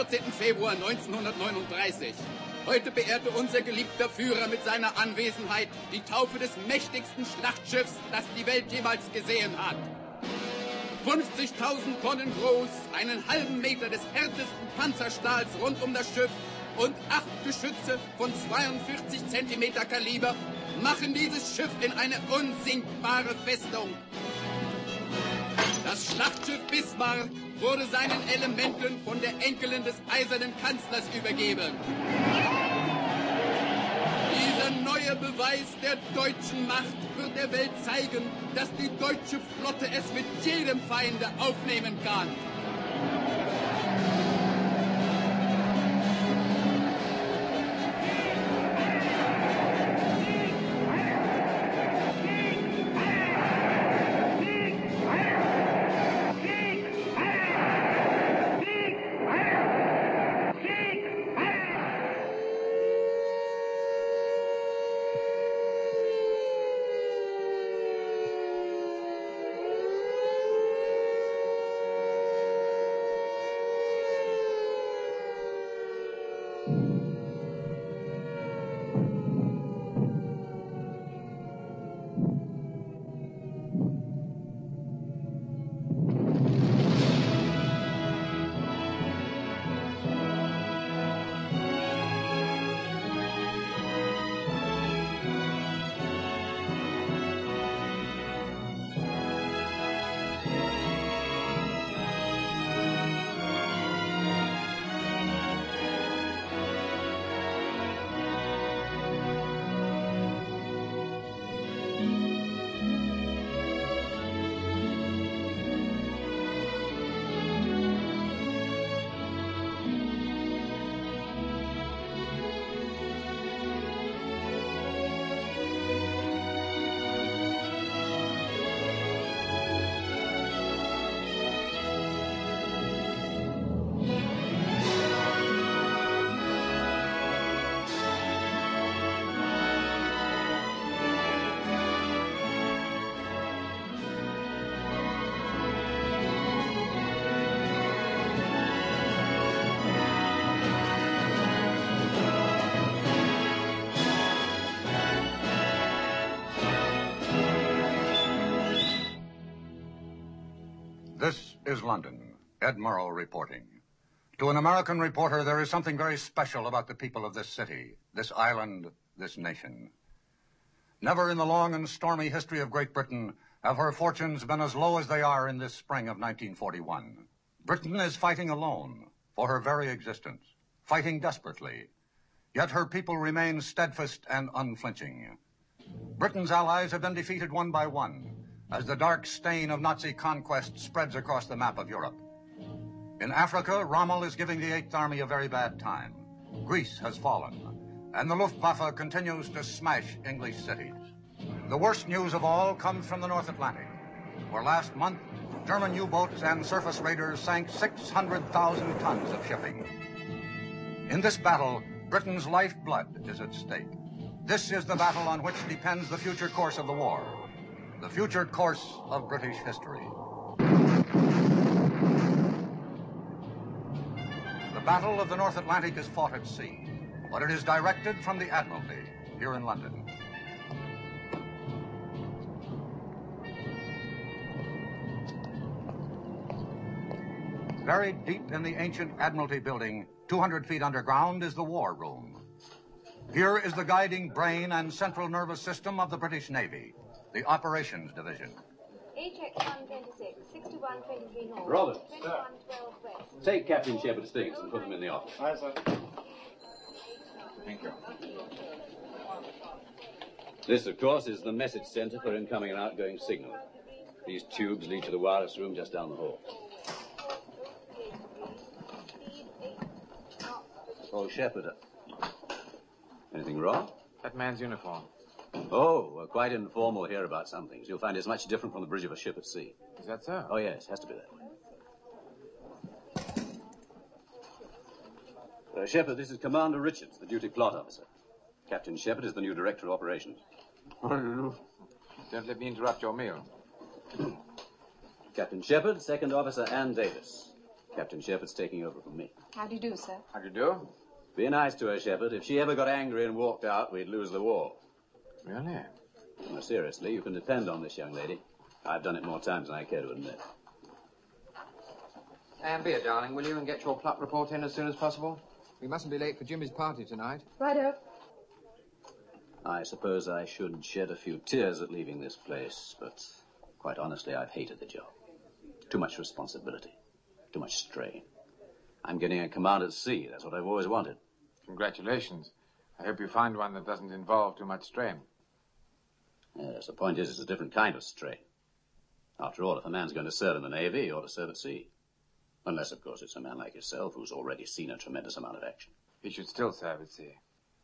14. Februar 1939. Heute beehrte unser geliebter Führer mit seiner Anwesenheit die Taufe des mächtigsten Schlachtschiffs, das die Welt jemals gesehen hat. 50.000 Tonnen groß, einen halben Meter des härtesten Panzerstahls rund um das Schiff und 8 Geschütze von 42 Zentimeter Kaliber machen dieses Schiff in eine unsinkbare Festung. Das Schlachtschiff Bismarck wurde seinen Elementen von der Enkelin des eisernen Kanzlers übergeben. Dieser neue Beweis der deutschen Macht wird der Welt zeigen, dass die deutsche Flotte es mit jedem Feinde aufnehmen kann. This is London. Ed Murrow reporting. To an American reporter, there is something very special about the people of this city, this island, this nation. Never in the long and stormy history of Great Britain have her fortunes been as low as they are in this spring of 1941. Britain is fighting alone for her very existence, fighting desperately. Yet her people remain steadfast and unflinching. Britain's allies have been defeated one by one as the dark stain of Nazi conquest spreads across the map of Europe. In Africa, Rommel is giving the Eighth Army a very bad time. Greece has fallen, and the Luftwaffe continues to smash English cities. The worst news of all comes from the North Atlantic, where last month, German U-boats and surface raiders sank 600,000 tons of shipping. In this battle, Britain's lifeblood is at stake. This is the battle on which depends the future course of the war, the future course of British history. The Battle of the North Atlantic is fought at sea, but it is directed from the Admiralty here in London. Buried deep in the ancient Admiralty building, 200 feet underground, is the War Room. Here is the guiding brain and central nervous system of the British Navy, the Operations Division. HX 126, 6123 North. Robert. 2112 West. Take Captain Shepard's things and put them in the office. Aye, sir. Thank you. This, of course, is the message center for incoming and outgoing signal. These tubes lead to the wireless room just down the hall. Oh, Shepard. Anything wrong? That man's uniform. Oh, we're quite informal here about some things. You'll find it's much different from the bridge of a ship at sea. Is that so? Oh, yes, has to be that way. Shepard, this is Commander Richards, the duty plot officer. Captain Shepard is the new director of operations. Don't let me interrupt your meal. Captain Shepard, Second Officer Ann Davis. Captain Shepard's taking over from me. How do you do, sir? How do you do? Be nice to her, Shepard. If she ever got angry and walked out, we'd lose the war. Really? No, seriously, you can depend on this young lady. I've done it more times than I care to admit. And Beer, darling, will you and get your plot report in as soon as possible? We mustn't be late for Jimmy's party tonight. Righto. I suppose I should shed a few tears at leaving this place, but quite honestly, I've hated the job. Too much responsibility. Too much strain. I'm getting a command at sea. That's what I've always wanted. Congratulations. I hope you find one that doesn't involve too much strain. Yes, the point is, it's a different kind of strain. After all, if a man's going to serve in the Navy, he ought to serve at sea. Unless, of course, it's a man like yourself who's already seen a tremendous amount of action. He should still serve at sea.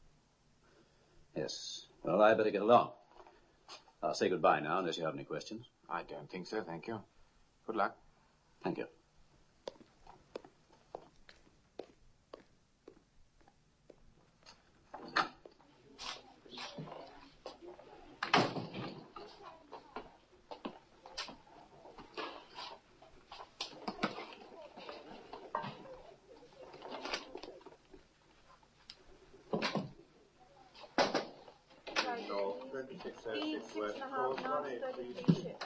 Yes. Well, I better get along. I'll say goodbye now, unless you have any questions. I don't think so, thank you. Good luck. Thank you. Speed 6.5 knots, 33 ships.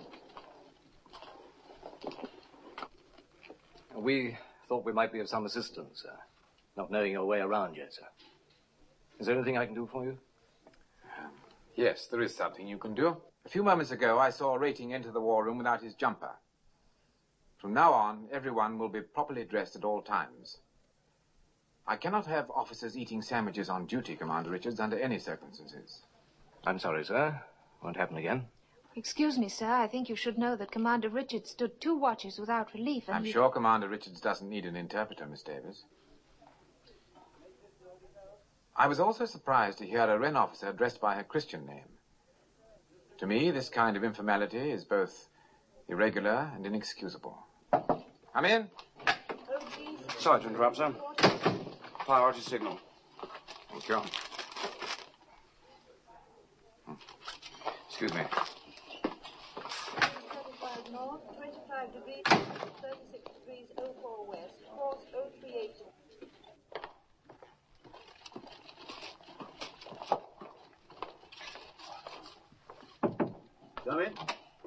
We thought we might be of some assistance, sir. Not knowing your way around yet, sir. Is there anything I can do for you? Yes, there is something you can do. A few moments ago, I saw a rating enter the war room without his jumper. From now on, everyone will be properly dressed at all times. I cannot have officers eating sandwiches on duty, Commander Richards, under any circumstances. I'm sorry, sir. Won't happen again. Excuse me, sir. I think you should know that Commander Richards stood 2 watches without relief, and I'm sure Commander Richards doesn't need an interpreter, Miss Davis. I was also surprised to hear a Wren officer addressed by her Christian name. To me, this kind of informality is both irregular and inexcusable. Come in. Sorry to interrupt, sir. Priority signal. Thank you. Excuse me. 35 north, 25 degrees, 36 degrees, 04 west, course 038. Come in.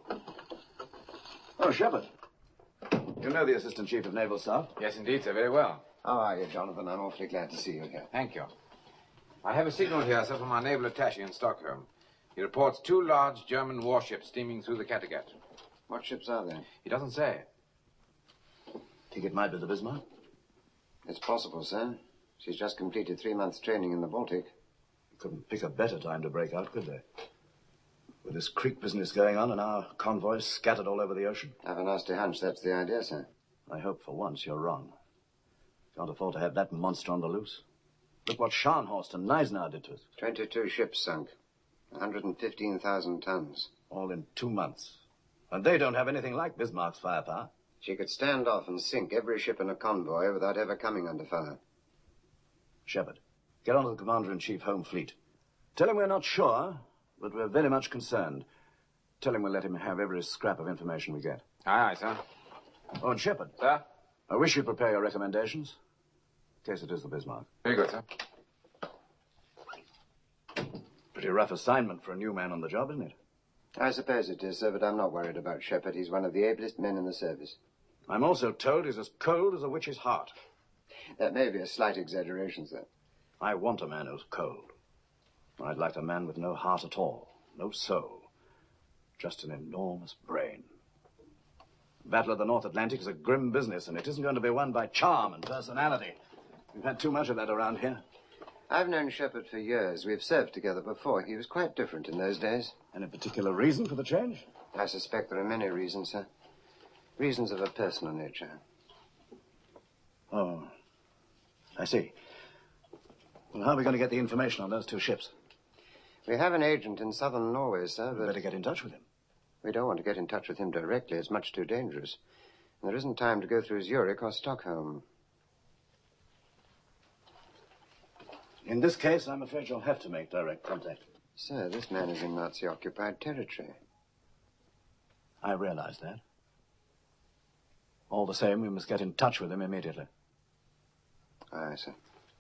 Oh, Shepard. You know the Assistant Chief of Naval Staff? Yes, indeed, sir. Very well. How are you, Jonathan? I'm awfully glad to see you here. Thank you. I have a signal here, sir, from our naval attaché in Stockholm. He reports 2 large German warships steaming through the Kattegat. What ships are they? He doesn't say. Think it might be the Bismarck? It's possible, sir. She's just completed 3 months' training in the Baltic. Couldn't pick a better time to break out, could they? With this creek business going on and our convoys scattered all over the ocean? I have a nasty hunch that's the idea, sir. I hope for once you're wrong. Can't afford to have that monster on the loose. Look what Scharnhorst and Neisner did to us. 22 ships sunk. 115,000 tons. All in 2 months. And they don't have anything like Bismarck's firepower. She could stand off and sink every ship in a convoy without ever coming under fire. Shepard, get on to the Commander-in-Chief Home Fleet. Tell him we're not sure, but we're very much concerned. Tell him we'll let him have every scrap of information we get. Aye, aye, sir. Oh, and Shepard. Sir? I wish you'd prepare your recommendations. In case it is the Bismarck. Very good, sir. Pretty rough assignment for a new man on the job, isn't it? I suppose it is, sir, but I'm not worried about Shepard. He's one of the ablest men in the service. I'm also told he's as cold as a witch's heart. That may be a slight exaggeration, sir. I want a man who's cold. I'd like a man with no heart at all, no soul, just an enormous brain. The Battle of the North Atlantic is a grim business, and it isn't going to be won by charm and personality. We've had too much of that around here. I've known Shepard for years. We've served together before. He was quite different in those days. Any particular reason for the change? I suspect there are many reasons, sir. Reasons of a personal nature. Oh, I see. Well, how are we going to get the information on those 2 ships? We have an agent in southern Norway, sir, but... Better get in touch with him. We don't want to get in touch with him directly. It's much too dangerous. And there isn't time to go through Zurich or Stockholm. In this case, I'm afraid you'll have to make direct contact. Sir, this man is in Nazi-occupied territory. I realize that. All the same, we must get in touch with him immediately. Aye, sir.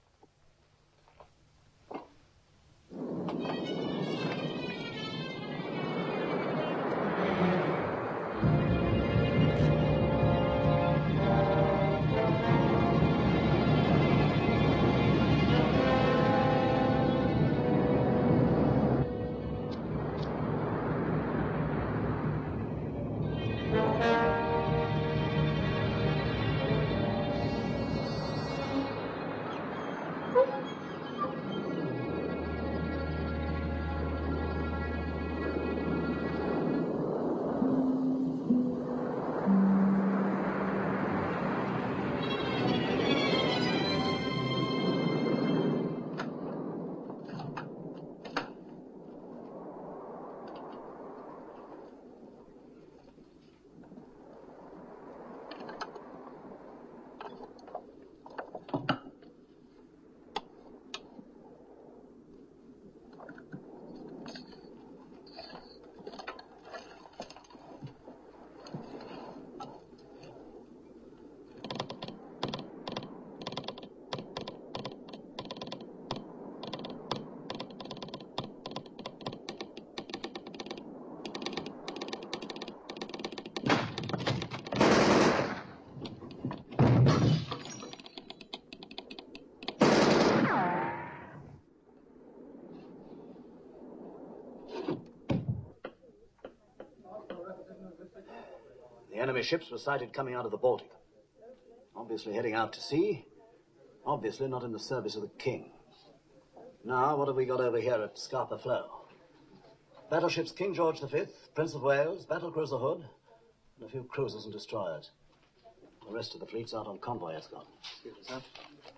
The enemy ships were sighted coming out of the Baltic. Obviously heading out to sea. Obviously not in the service of the king. Now, what have we got over here at Scapa Flow? Battleships King George V, Prince of Wales, battlecruiser Hood, and a few cruisers and destroyers. The rest of the fleet's out on convoy escort. Excuse me, sir.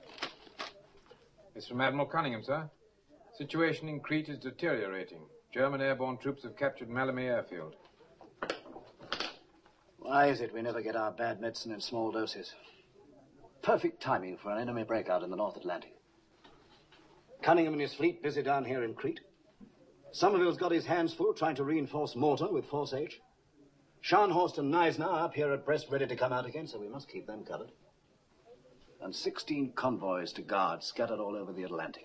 It's from Admiral Cunningham, sir. Situation in Crete is deteriorating. German airborne troops have captured Malamy Airfield. Why is it we never get our bad medicine in small doses? Perfect timing for an enemy breakout in the North Atlantic. Cunningham and his fleet busy down here in Crete. Somerville's got his hands full trying to reinforce Malta with Force H. Scharnhorst and Neisner are up here at Brest ready to come out again, so we must keep them covered. And 16 convoys to guard scattered all over the Atlantic.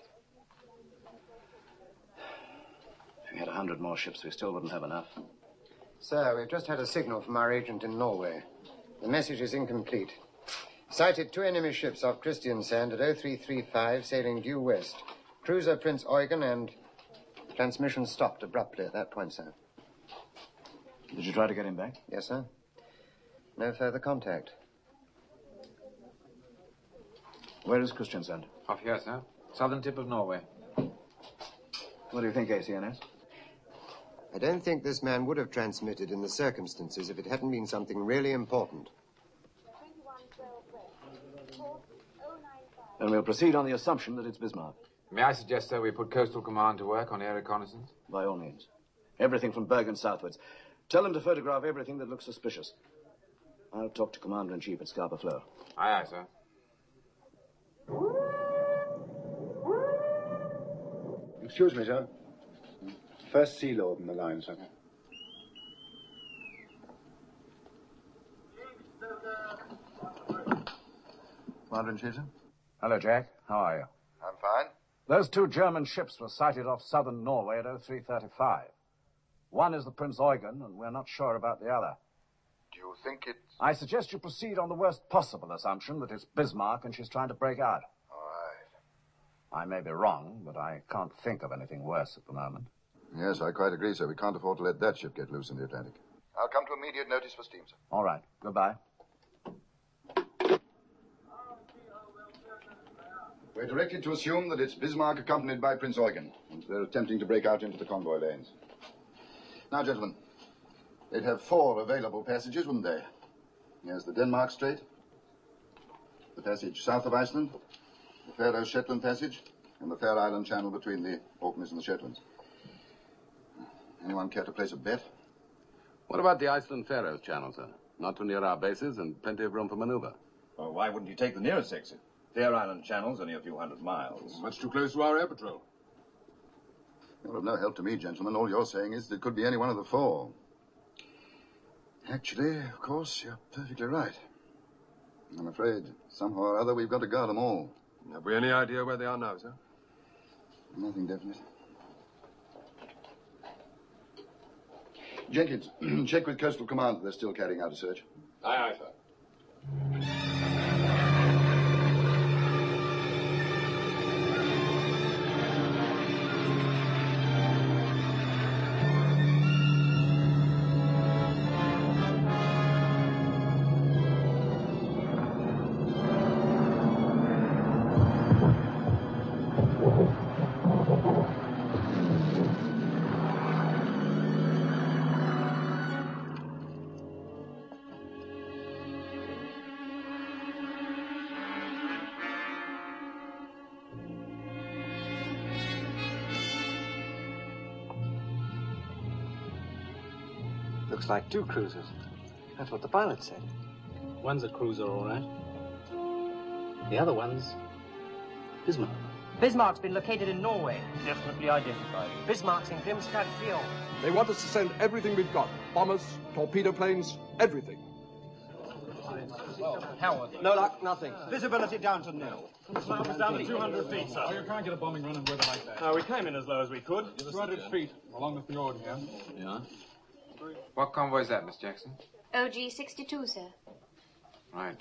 If we had 100 more ships, we still wouldn't have enough. Sir, we've just had a signal from our agent in Norway. The message is incomplete. Sighted 2 enemy ships off Christiansand at 0335, sailing due west. Cruiser Prince Eugen, and transmission stopped abruptly at that point, sir. Did you try to get him back? Yes, sir. No further contact. Where is Christiansand? Off here, sir. Southern tip of Norway. What do you think, ACNS? I don't think this man would have transmitted in the circumstances if it hadn't been something really important. Then we'll proceed on the assumption that it's Bismarck. May I suggest, sir, we put Coastal Command to work on air reconnaissance? By all means. Everything from Bergen southwards. Tell them to photograph everything that looks suspicious. I'll talk to Commander-in-Chief at Scapa Flow. Aye, aye, sir. Excuse me, sir. First Sea Lord in the line, sir. Commander-in-Chief, sir? Hello, Jack. How are you? I'm fine. Those 2 German ships were sighted off southern Norway at 0335. One is the Prince Eugen, and we're not sure about the other. Do you think it's... I suggest you proceed on the worst possible assumption that it's Bismarck and she's trying to break out. All right. I may be wrong, but I can't think of anything worse at the moment. Yes, I quite agree, sir. We can't afford to let that ship get loose in the Atlantic. I'll come to immediate notice for steam, sir. All right. Goodbye. We're directed to assume that it's Bismarck accompanied by Prince Eugen, and they're attempting to break out into the convoy lanes. Now, gentlemen, they'd have 4 available passages, wouldn't they? Here's the Denmark Strait, the passage south of Iceland, the Faroe-Shetland Passage, and the Fair Island Channel between the Orkneys and the Shetlands. Anyone care to place a bet? What about the Iceland-Faroes Channel, sir? Not too near our bases and plenty of room for maneuver. Well, why wouldn't you take the nearest exit? Fair Island Channel's only a few hundred miles. Much too close to our air patrol. You're of no help to me, gentlemen. All you're saying is that it could be any one of the 4. Actually, of course, you're perfectly right. I'm afraid somehow or other we've got to guard them all. Have we any idea where they are now, sir? Nothing definite. Jenkins, check with Coastal Command that they're still carrying out a search. Aye, aye, sir. Looks like 2 cruisers. That's what the pilot said. One's a cruiser, all right. The other one's Bismarck. Bismarck's been located in Norway. Definitely identified. Bismarck's in Grimstad Fjord. They want us to send everything we've got. Bombers, torpedo planes, everything. Howard. No luck, nothing. Visibility down to nil. It's down to 200 feet, sir. Oh, you can't get a bombing run in weather like that. No, we came in as low as we could. 200 feet along the fjord here. Yeah? What convoy is that, Miss Jackson? OG 62, sir. Right.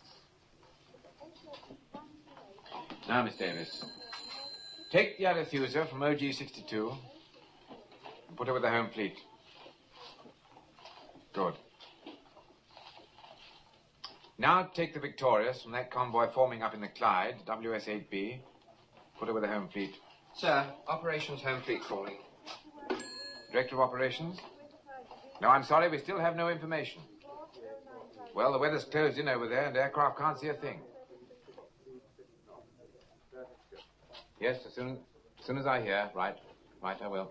Now, Miss Davis, take the Arethusa from OG 62 and put her with the home fleet. Good. Now take the Victorious from that convoy forming up in the Clyde, WS-8B. Put her with the home fleet. Sir, operations home fleet calling. Director of Operations? No, I'm sorry, we still have no information. Well, the weather's closed in over there and aircraft can't see a thing. Yes, as soon as I hear. Right, I will.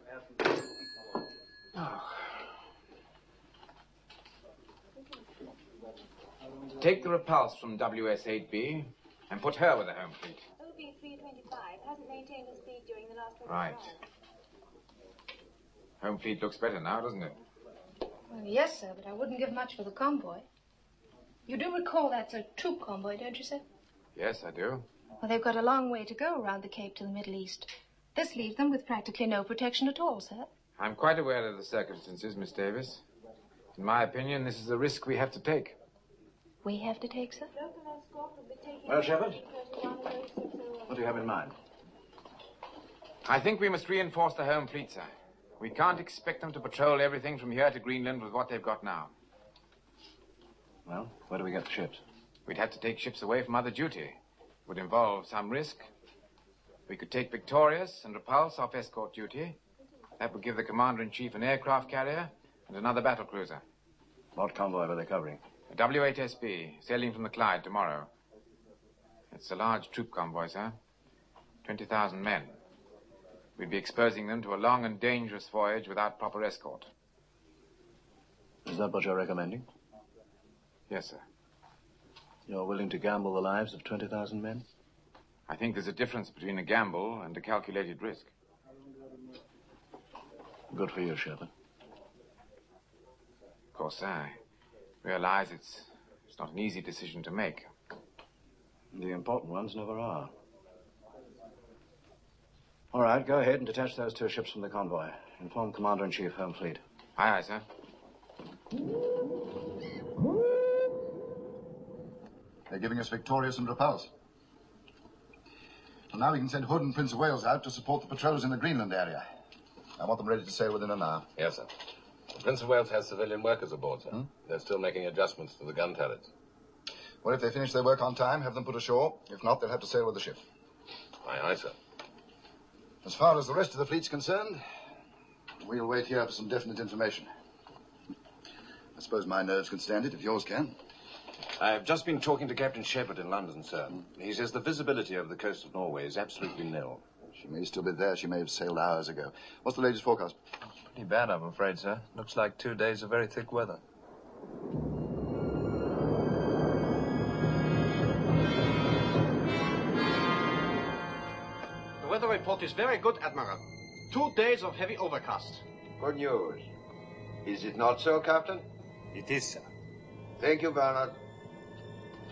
Oh. Take the Repulse from WS-8B and put her with the home fleet. OB 325 hasn't maintained the speed during the last 24 Right. hours. Home fleet looks better now, doesn't it? Well, yes, sir, but I wouldn't give much for the convoy. You do recall that's a troop convoy, don't you, sir? Yes, I do. Well, they've got a long way to go around the Cape to the Middle East. This leaves them with practically no protection at all, sir. I'm quite aware of the circumstances, Miss Davis. In my opinion, this is a risk we have to take. We have to take, sir? Well, Shepard, what do you have in mind? I think we must reinforce the home fleet, sir. We can't expect them to patrol everything from here to Greenland with what they've got now. Well, where do we get the ships? We'd have to take ships away from other duty. It would involve some risk. We could take Victorious and Repulse off escort duty. That would give the Commander-in-Chief an aircraft carrier and another battle cruiser. What convoy were they covering? A W-8SB, sailing from the Clyde tomorrow. It's a large troop convoy, sir. 20,000 men. We'd be exposing them to a long and dangerous voyage without proper escort. Is that what you're recommending? Yes, sir. You're willing to gamble the lives of 20,000 men? I think there's a difference between a gamble and a calculated risk. Good for you, Shepard. Of course, I realize it's not an easy decision to make. The important ones never are. All right, go ahead and detach those 2 ships from the convoy. Inform Commander-in-Chief, Home Fleet. Aye, aye, sir. They're giving us Victorious and Repulse. So now we can send Hood and Prince of Wales out to support the patrols in the Greenland area. I want them ready to sail within an hour. Yes, sir. The Prince of Wales has civilian workers aboard, sir. They're still making adjustments to the gun turrets. Well, if they finish their work on time, have them put ashore. If not, they'll have to sail with the ship. Aye, aye, sir. As far as the rest of the fleet's concerned, we'll wait here for some definite information. I suppose my nerves can stand it, if yours can. I've just been talking to Captain Shepard in London, sir. He says the visibility over the coast of Norway is absolutely nil. She may still be there. She may have sailed hours ago. What's the latest forecast? Pretty bad, I'm afraid, sir. Looks like 2 days of very thick weather. The weather report is very good, Admiral. 2 days of heavy overcast. Good news. Is it not so, Captain? It is, sir. Thank you, Bernard.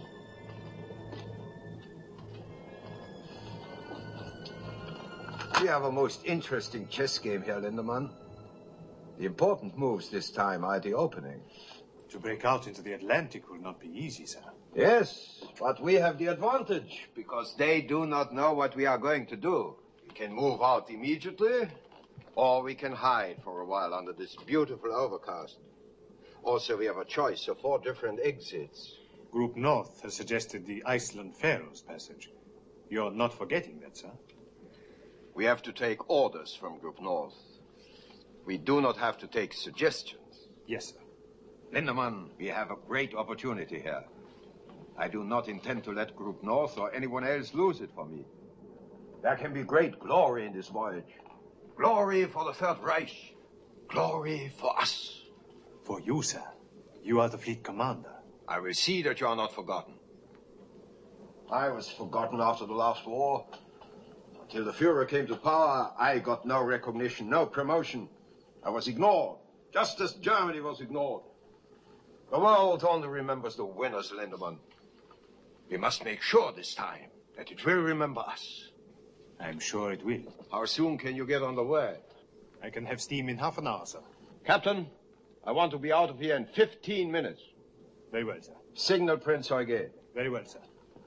We have a most interesting chess game here, Lindemann. The important moves this time are the opening. To break out into the Atlantic will not be easy, sir. Yes, but we have the advantage, because they do not know what we are going to do. We can move out immediately, or we can hide for a while under this beautiful overcast. Also, we have a choice of 4 different exits. Group North has suggested the Iceland-Faroes passage. You're not forgetting that, sir? We have to take orders from Group North. We do not have to take suggestions. Yes, sir. Lindemann, we have a great opportunity here. I do not intend to let Group North or anyone else lose it for me. There can be great glory in this voyage. Glory for the Third Reich. Glory for us. For you, sir. You are the fleet commander. I will see that you are not forgotten. I was forgotten after the last war. Until the Führer came to power, I got no recognition, no promotion. I was ignored, just as Germany was ignored. The world only remembers the winners, Lindemann. We must make sure this time that it will remember us. I'm sure it will. How soon can you get on the way? I can have steam in half an hour, sir. Captain, I want to be out of here in 15 minutes. Very well, sir. Signal Prince Eugen. Very well, sir.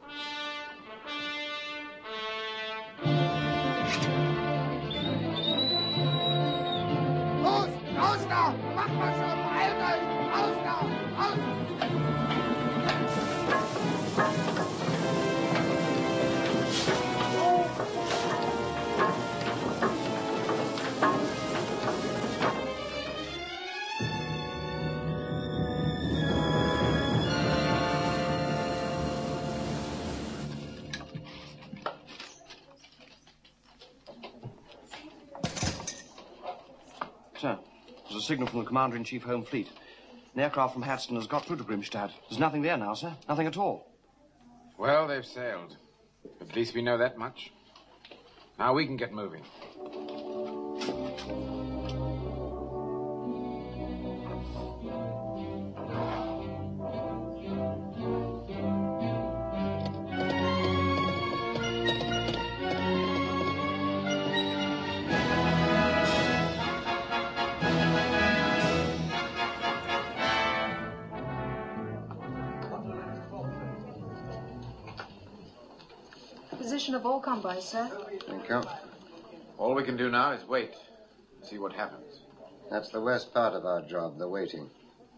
Los! Raus da! Macht mal schon! Beeilt euch! Raus da! Raus! Sir, there's a signal from the Commander-in-Chief Home Fleet. An aircraft from Hadston has got through to Grimstad. There's nothing there now, sir. Nothing at all. Well, they've sailed. At least we know that much. Now we can get moving. Position of all convoys, sir. Thank you. All we can do now is wait. See what happens. That's the worst part of our job, the waiting.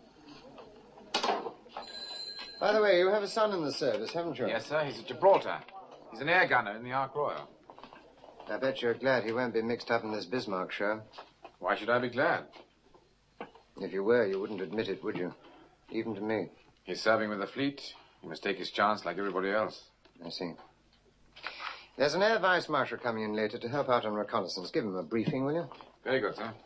By the way, you have a son in the service, haven't you? Yes, sir. He's at Gibraltar. He's an air gunner in the Ark Royal. I bet you're glad he won't be mixed up in this Bismarck show. Why should I be glad? If you were, you wouldn't admit it, would you? Even to me. He's serving with the fleet. He must take his chance like everybody else. I see. There's an air vice marshal coming in later to help out on reconnaissance. Give him a briefing, will you? Very good, sir.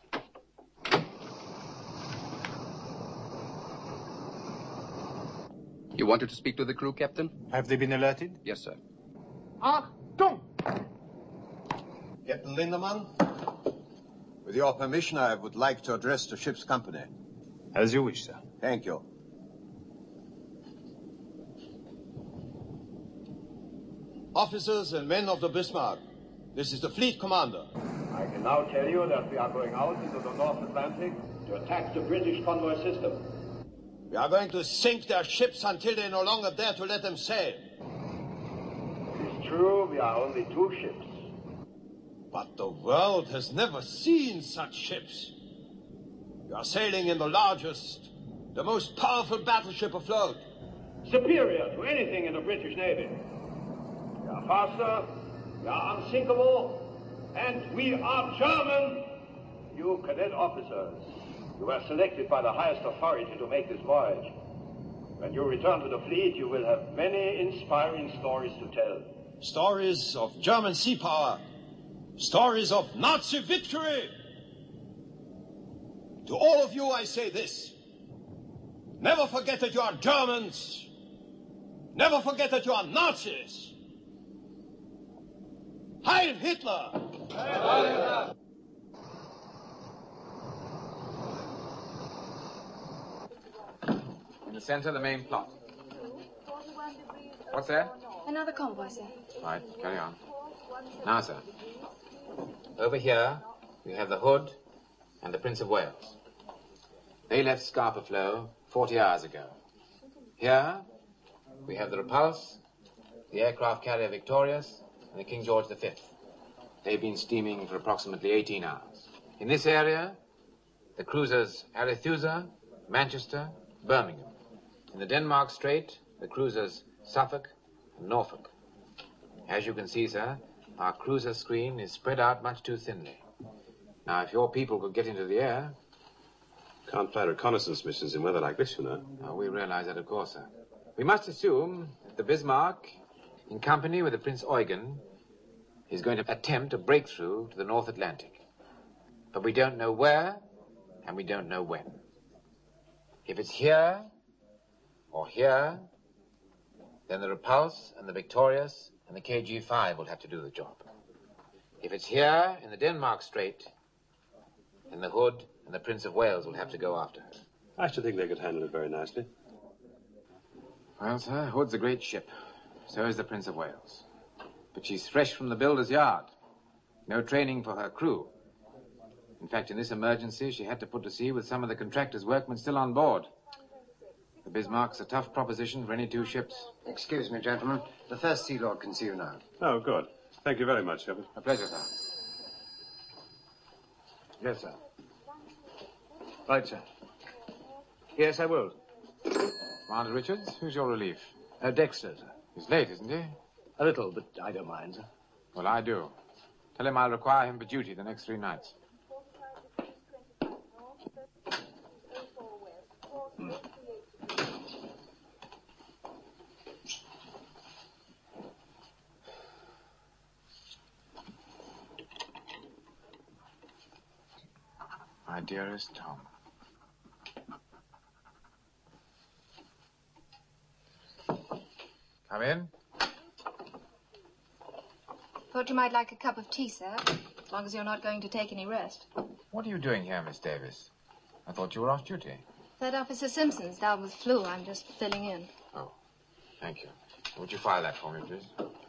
You wanted to speak to the crew, Captain? Have they been alerted? Yes, sir. Achtung! Captain Lindemann, with your permission, I would like to address the ship's company. As you wish, sir. Thank you. Officers and men of the Bismarck, this is the fleet commander. I can now tell you that we are going out into the North Atlantic to attack the British convoy system. We are going to sink their ships until they no longer dare to let them sail. It is true, we are only 2 ships. But the world has never seen such ships. We are sailing in the largest, the most powerful battleship afloat. Superior to anything in the British Navy. We are faster, we are unsinkable, and we are German. You cadet officers, you were selected by the highest authority to make this voyage. When you return to the fleet, you will have many inspiring stories to tell. Stories of German sea power. Stories of Nazi victory. To all of you, I say this. Never forget that you are Germans. Never forget that you are Nazis. Heil Hitler! Heil Hitler! In the center, the main plot. What's that? Another convoy, sir. Right, carry on. Now, sir. over here, we have the Hood and the Prince of Wales. They left Scapa Flow 40 hours ago. Here, we have the Repulse, the aircraft carrier Victorious, and the King George V. They've been steaming for approximately 18 hours. In this area, the cruisers Arethusa, Manchester, Birmingham. In the Denmark Strait, the cruisers Suffolk and Norfolk. As you can see, sir, our cruiser screen is spread out much too thinly. Now, if your people could get into the air... Can't fly reconnaissance missions in weather like this, you know. Oh, we realize that, of course, sir. We must assume that the Bismarck, in company with the Prince Eugen, is going to attempt a breakthrough to the North Atlantic. But we don't know where, and we don't know when. If it's here, or here, then the Repulse and the Victorious and the KG-5 will have to do the job. If it's here, in the Denmark Strait, then the Hood and the Prince of Wales will have to go after her. I should think they could handle it very nicely. Well, sir, Hood's a great ship. So is the Prince of Wales. But she's fresh from the builder's yard. No training for her crew. In fact, in this emergency, she had to put to sea with some of the contractor's workmen still on board. The Bismarck's a tough proposition for any two ships. Excuse me, gentlemen. The First Sea Lord can see you now. Oh, good. Thank you very much, Shepard. A pleasure, sir. Yes, sir. Right, sir. Yes, I will. Commander Richards, who's your relief? Dexter, sir. He's late, isn't he? A little, but I don't mind, sir. Well, I do. Tell him I'll require him for duty the next 3 nights. My dearest Tom. Come in. Thought you might like a cup of tea, sir, as long as you're not going to take any rest. What are you doing here, Miss Davis? I thought you were off duty. Third Officer Simpson's down with flu. I'm just filling in. Oh, thank you. Would you file that for me, please?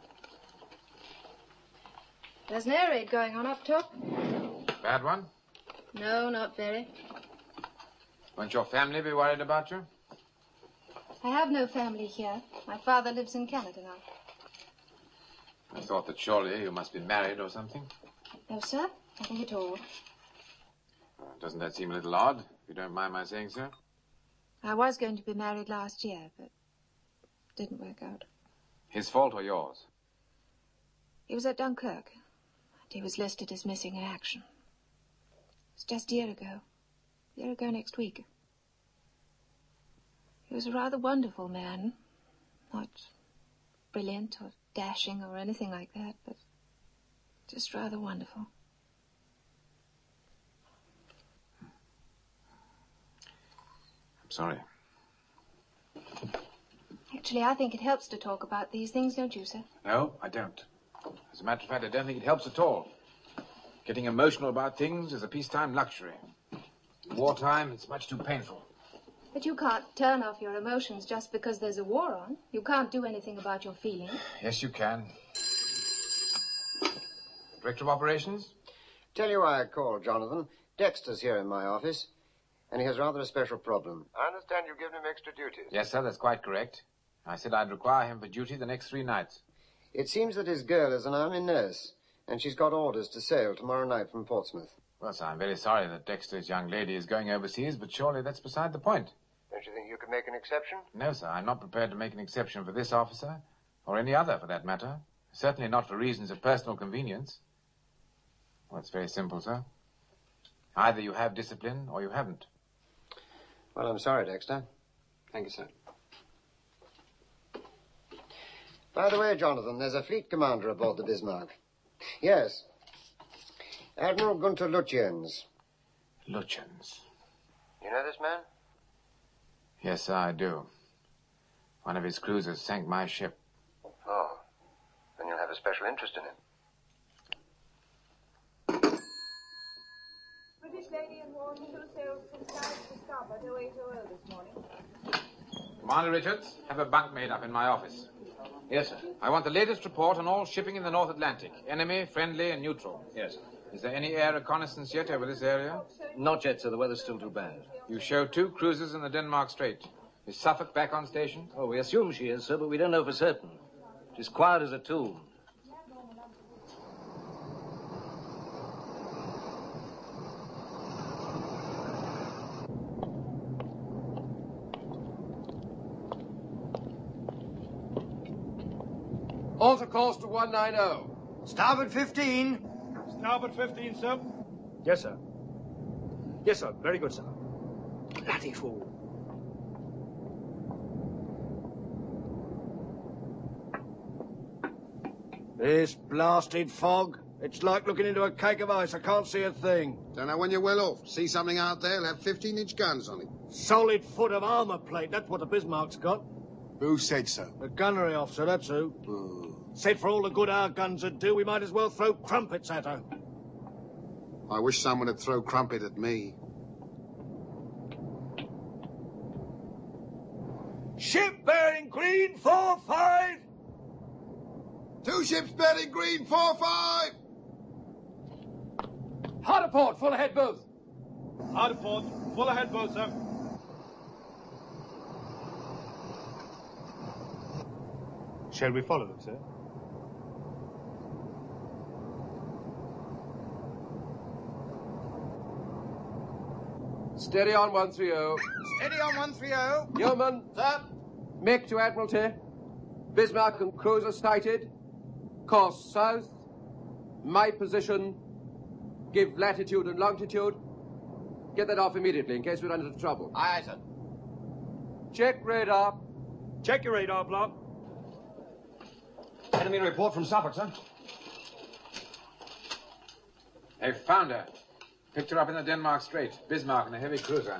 There's an air raid going on up top. Bad one? No, not very. Won't your family be worried about you? I have no family here. My father lives in Canada now. I thought that surely you must be married or something. No, sir. Nothing at all. Doesn't that seem a little odd, if you don't mind my saying so? I was going to be married last year, but it didn't work out. His fault or yours? He was at Dunkirk, and he was listed as missing in action. It's just a year ago. A year ago next week. He was a rather wonderful man. Not brilliant or dashing or anything like that, but just rather wonderful. I'm sorry. Actually, I think it helps to talk about these things, don't you, sir? No, I don't. As a matter of fact, I don't think it helps at all. Getting emotional about things is a peacetime luxury. Wartime, it's much too painful. But you can't turn off your emotions just because there's a war on. You can't do anything about your feelings. Yes, you can. Director of Operations? Tell you why I called, Jonathan. Dexter's here in my office, and he has rather a special problem. I understand you've given him extra duties. Yes, sir, that's quite correct. I said I'd require him for duty the next 3 nights. It seems that his girl is an army nurse, and she's got orders to sail tomorrow night from Portsmouth. Well, sir, I'm very sorry that Dexter's young lady is going overseas, but surely that's beside the point. Don't you think you could make an exception? No, sir, I'm not prepared to make an exception for this officer, or any other for that matter. Certainly not for reasons of personal convenience. Well, it's very simple, sir. Either you have discipline or you haven't. Well, I'm sorry, Dexter. Thank you, sir. By the way, Jonathan, there's a fleet commander aboard the Bismarck. Yes. Admiral Gunther Lutyens. Lutyens? You know this man? Yes, sir, I do. One of his cruisers sank my ship. Oh. Then you'll have a special interest in him. British Lady and War 2 sailed from Paris to Scapa at 0800 this morning. Commander Richards, have a bunk made up in my office. Yes, sir. I want the latest report on all shipping in the North Atlantic. Enemy, friendly, and neutral. Yes, sir. Is there any air reconnaissance yet over this area? Not yet, sir. The weather's still too bad. You show 2 cruisers in the Denmark Strait. Is Suffolk back on station? Oh, we assume she is, sir, but we don't know for certain. She's quiet as a tomb. Alter course to 190. Starboard 15. Starboard 15, sir. Yes, sir. Yes, sir. Very good, sir. Bloody fool. This blasted fog. It's like looking into a cake of ice. I can't see a thing. Don't know when you're well off. See something out there, it'll have 15-inch guns on it. Solid foot of armour plate. That's what the Bismarck's got. Who said so? The gunnery officer, that's who. Said for all the good our guns would do, we might as well throw crumpets at her. I wish someone would throw crumpet at me. Ship bearing green 4-5. 2 ships bearing green 4-5. Hard port, full ahead both. Hard port, full ahead both, sir. Shall we follow them, sir? Steady on 130. Steady on 130. Yeoman. Sir. Make to Admiralty. Bismarck and cruiser sighted. Course south. My position. Give latitude and longitude. Get that off immediately in case we run into trouble. Aye, sir. Check radar. Check your radar, Block. Enemy report from Suffolk, sir. They've found her. Picked her up in the Denmark Strait. Bismarck in a heavy cruiser.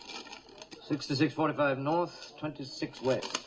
6645 north, 26 west.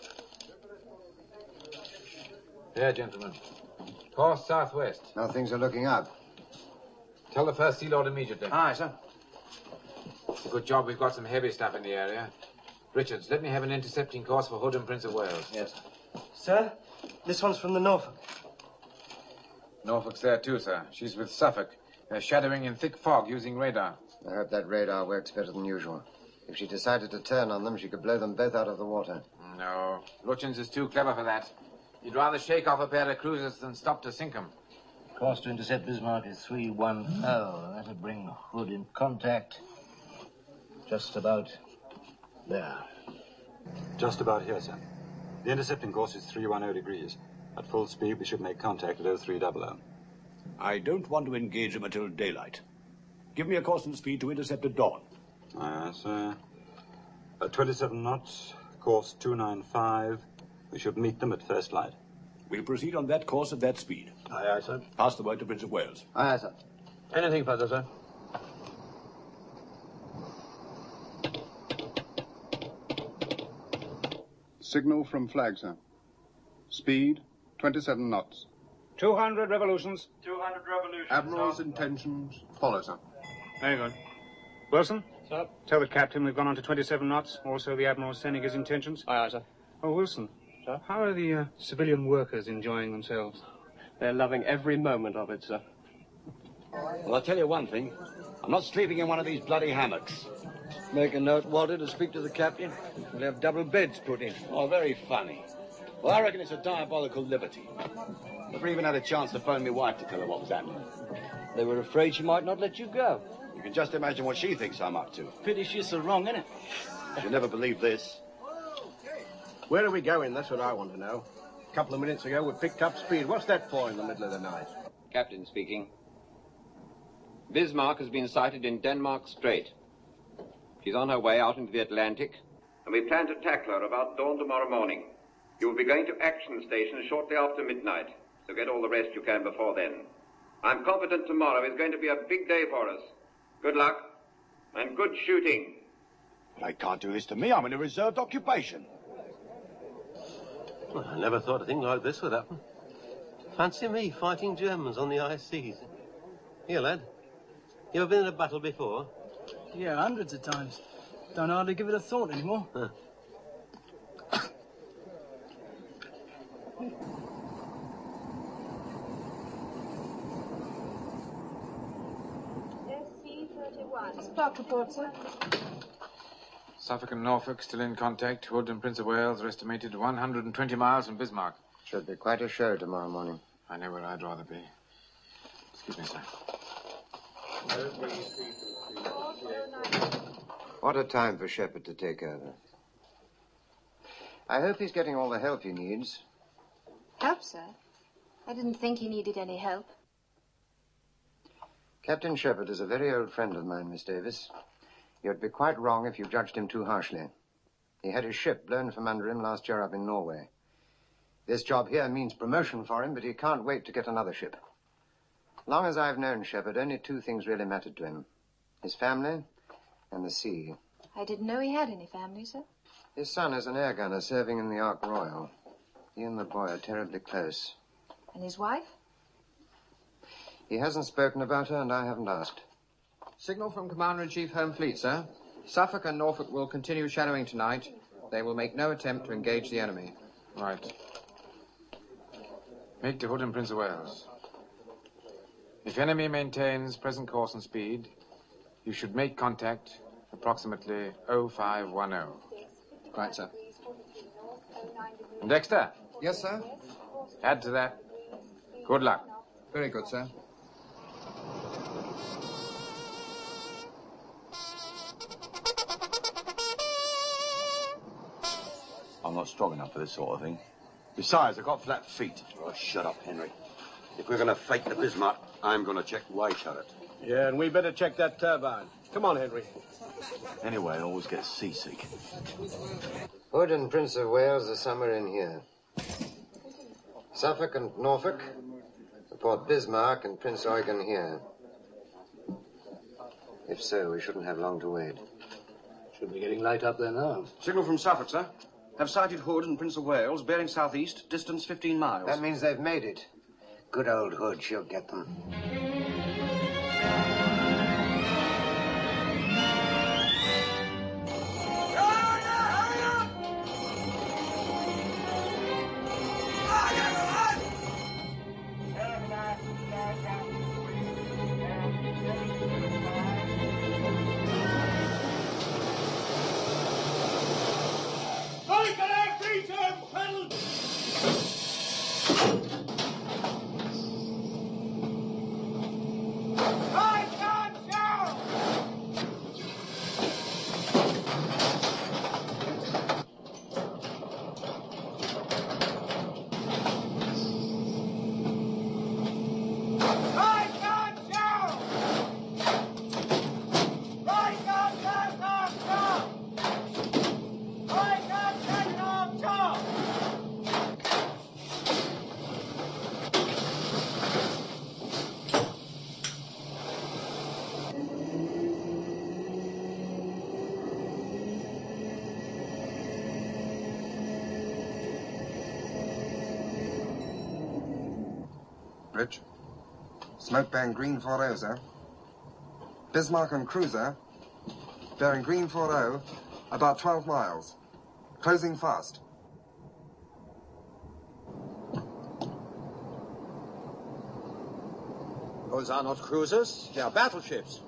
There, gentlemen. Course southwest. Now things are looking up. Tell the First Sea Lord immediately. Aye, sir. It's a good job we've got some heavy stuff in the area. Richards, let me have an intercepting course for Hood and Prince of Wales. Yes, sir. Sir, this one's from the Norfolk. Norfolk's there too, sir. She's with Suffolk. They're shadowing in thick fog using radar. I hope that radar works better than usual. If she decided to turn on them, she could blow them both out of the water. No, Lutyens is too clever for that. He'd rather shake off a pair of cruisers than stop to sink them. Course to intercept Bismarck is 310. That'll bring Hood in contact. Just about there. Just about here, sir. The intercepting course is 310 degrees. At full speed, we should make contact at 0300. I don't want to engage them until daylight. Give me a course and speed to intercept at dawn. Aye, sir. At 27 knots, course 295. We should meet them at first light. We'll proceed on that course at that speed. Aye, aye, sir. Pass the word to Prince of Wales. Aye, sir. Anything further, sir? Signal from flag, sir. Speed, 27 knots. 200 revolutions. 200 revolutions. Admiral's intentions follow, sir. Very good. Wilson? Sir? Tell the captain we've gone on to 27 knots. Also, the Admiral's sending his intentions. Aye, aye, sir. Oh, Wilson. Sir? How are the civilian workers enjoying themselves? They're loving every moment of it, sir. Well, I'll tell you one thing. I'm not sleeping in one of these bloody hammocks. Make a note, Walter, to speak to the captain. We'll have double beds put in. Oh, very funny. Well, I reckon it's a diabolical liberty. Never even had a chance to phone my wife to tell her what was happening. They were afraid she might not let you go. You can just imagine what she thinks I'm up to. Pity she's so wrong, innit? You'll never believe this. Where are we going? That's what I want to know. A couple of minutes ago, we picked up speed. What's that for in the middle of the night? Captain speaking. Bismarck has been sighted in Denmark Strait. She's on her way out into the Atlantic, and we plan to tackle her about dawn tomorrow morning. You will be going to action stations shortly after midnight, so get all the rest you can before then. I'm confident tomorrow is going to be a big day for us. Good luck, and good shooting. They can't do this to me. I'm in a reserved occupation. Well, I never thought a thing like this would happen. Fancy me fighting Germans on the high seas. Here, lad. You ever been in a battle before? Yeah, hundreds of times. Don't hardly give it a thought anymore. Huh. 31. Spark report, sir. Suffolk and Norfolk still in contact. Hood and Prince of Wales are estimated 120 miles from Bismarck. Should be quite a show tomorrow morning. I know where I'd rather be. Excuse me, sir. What a time for Shepard to take over. I hope he's getting all the help he needs. Help, sir? I didn't think he needed any help. Captain Shepard is a very old friend of mine, Miss Davis. You'd be quite wrong if you judged him too harshly. He had his ship blown from under him last year up in Norway. This job here means promotion for him, but he can't wait to get another ship. Long as I've known Shepard, only two things really mattered to him. His family and the sea. I didn't know he had any family, sir. His son is an air gunner serving in the Ark Royal. He and the boy are terribly close. And his wife? He hasn't spoken about her, and I haven't asked. Signal from Commander-in-Chief Home Fleet, sir. Suffolk and Norfolk will continue shadowing tonight. They will make no attempt to engage the enemy. Right. Make to Hood and Prince of Wales. If enemy maintains present course and speed, you should make contact approximately 0510. Right, sir. And Dexter? Yes, sir? Add to that. Good luck. Very good, sir. I'm not strong enough for this sort of thing. Besides, I've got flat feet. Oh, shut up, Henry. If we're going to fake the Bismarck, I'm going to check way turret. Yeah, and we better check that turbine. Come on, Henry. Anyway, I always get seasick. Hood and Prince of Wales are somewhere in here. Suffolk and Norfolk report Bismarck and Prince Eugen here. If so, we shouldn't have long to wait. Should be getting light up there now. Signal from Suffolk, sir. Have sighted Hood and Prince of Wales, bearing southeast, distance 15 miles. That means they've made it. Good old Hood, she'll get them. Bridge. Smoke bearing green 40, sir. Bismarck and cruiser bearing green 40, about 12 miles. Closing fast. Those are not cruisers, they are battleships.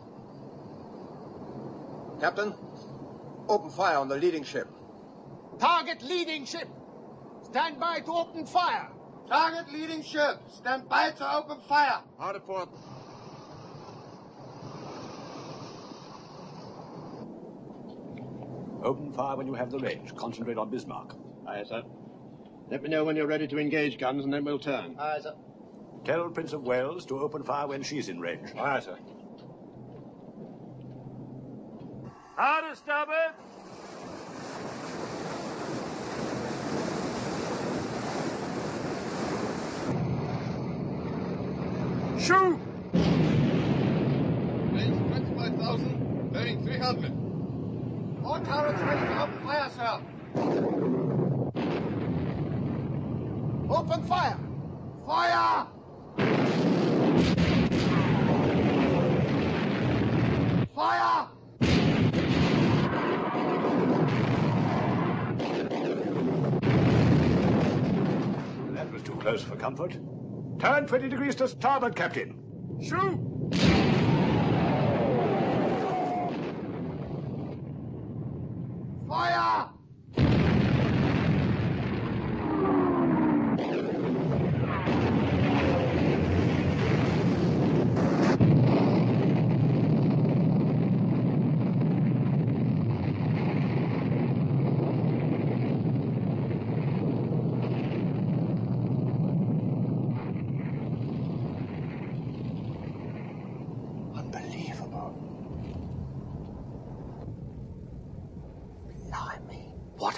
Captain, open fire on the leading ship. Target leading ship. Stand by to open fire. Target leading ship. Stand by to open fire. Hard at port. Open fire when you have the range. Concentrate on Bismarck. Aye, sir. Let me know when you're ready to engage guns, and then we'll turn. Aye, sir. Tell Prince of Wales to open fire when she's in range. Aye, sir. Hard to starboard. Shoot! Range 25,000, bearing 300. All turrets ready to open fire, sir. Open fire! Fire! Fire! That was too close for comfort. Turn 20 degrees to starboard, Captain. Shoot!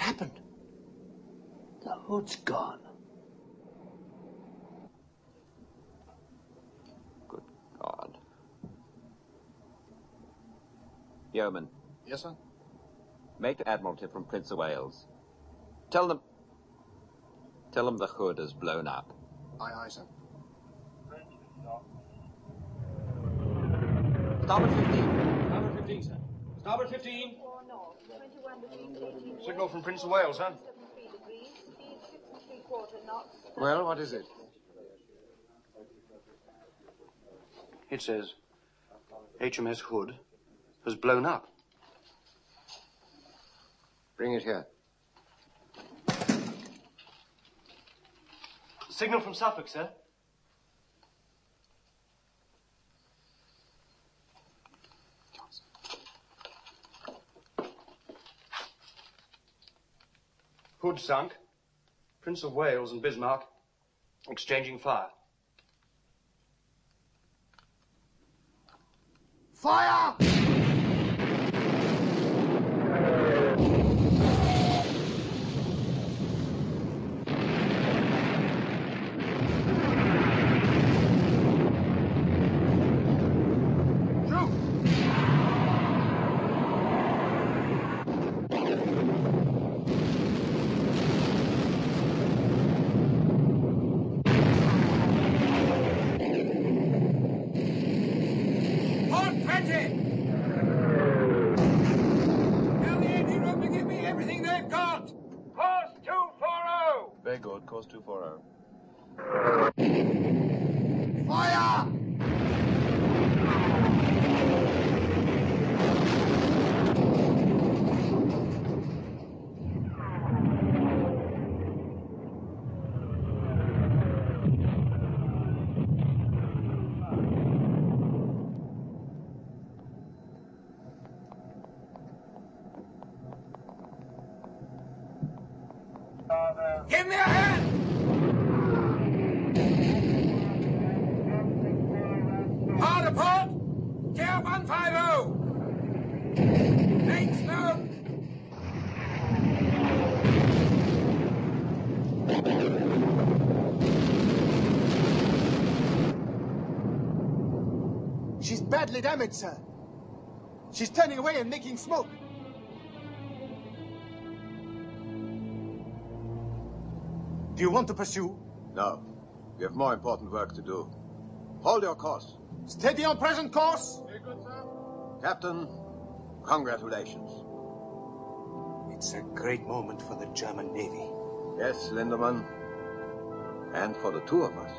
happened? The hood's gone. Good God. Yeoman. Yes, sir? Make Admiralty from Prince of Wales. Tell them the hood has blown up. Aye, aye, sir. Starboard 15. Starboard 15, sir. Starboard 15. 4 north, 21 degrees 18 Signal from Prince of Wales, huh? 73 degrees, speed 6 3/4 knots. Well, what is it? It says HMS Hood has blown up. Bring it here. Signal from Suffolk, sir. Hood sunk. Prince of Wales and Bismarck exchanging fire. Fire! Very good. Course 240. Fire! Give me a hand! Hard apart! Gear 150! Make smoke! She's badly damaged, sir. She's turning away and making smoke. Do you want to pursue? No. We have more important work to do. Hold your course. Steady on present course. Very good, sir. Captain, congratulations. It's a great moment for the German Navy. Yes, Lindemann. And for the two of us.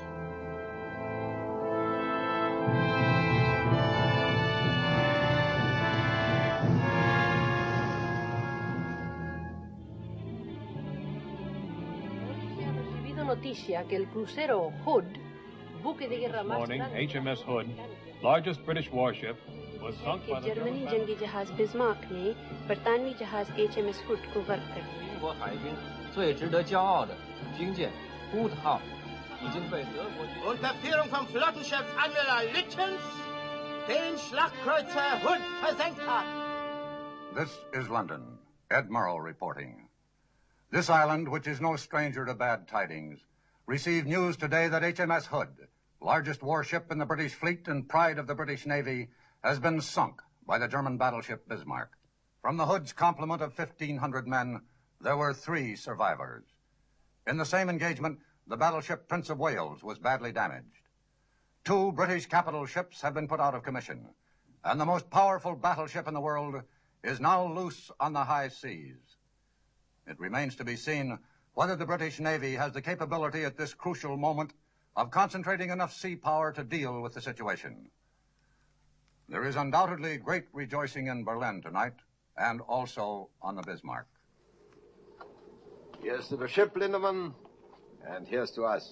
Noticia que el crucero Hood, buque de guerra más morning, grande HMS Hood, largest British warship, was sunk by the Germany German जंगी जहाज Bismarck ने बरतानवी जहाज HMS Hood को गर्क कर दिया। 英国海军最值得骄傲的军舰 Hood 号已经被德国军 Unter Führung vom Flottenchef Admiral Lütjens den Schlachtkreuzer Hood versenkt hat. This is London. Ed Murrow reporting. This island, which is no stranger to bad tidings, received news today that HMS Hood, largest warship in the British fleet and pride of the British Navy, has been sunk by the German battleship Bismarck. From the Hood's complement of 1,500 men, there were 3 survivors. In the same engagement, the battleship Prince of Wales was badly damaged. 2 British capital ships have been put out of commission, and the most powerful battleship in the world is now loose on the high seas. It remains to be seen whether the British Navy has the capability at this crucial moment of concentrating enough sea power to deal with the situation. There is undoubtedly great rejoicing in Berlin tonight, and also on the Bismarck. Here's to the ship, Lindemann, and here's to us.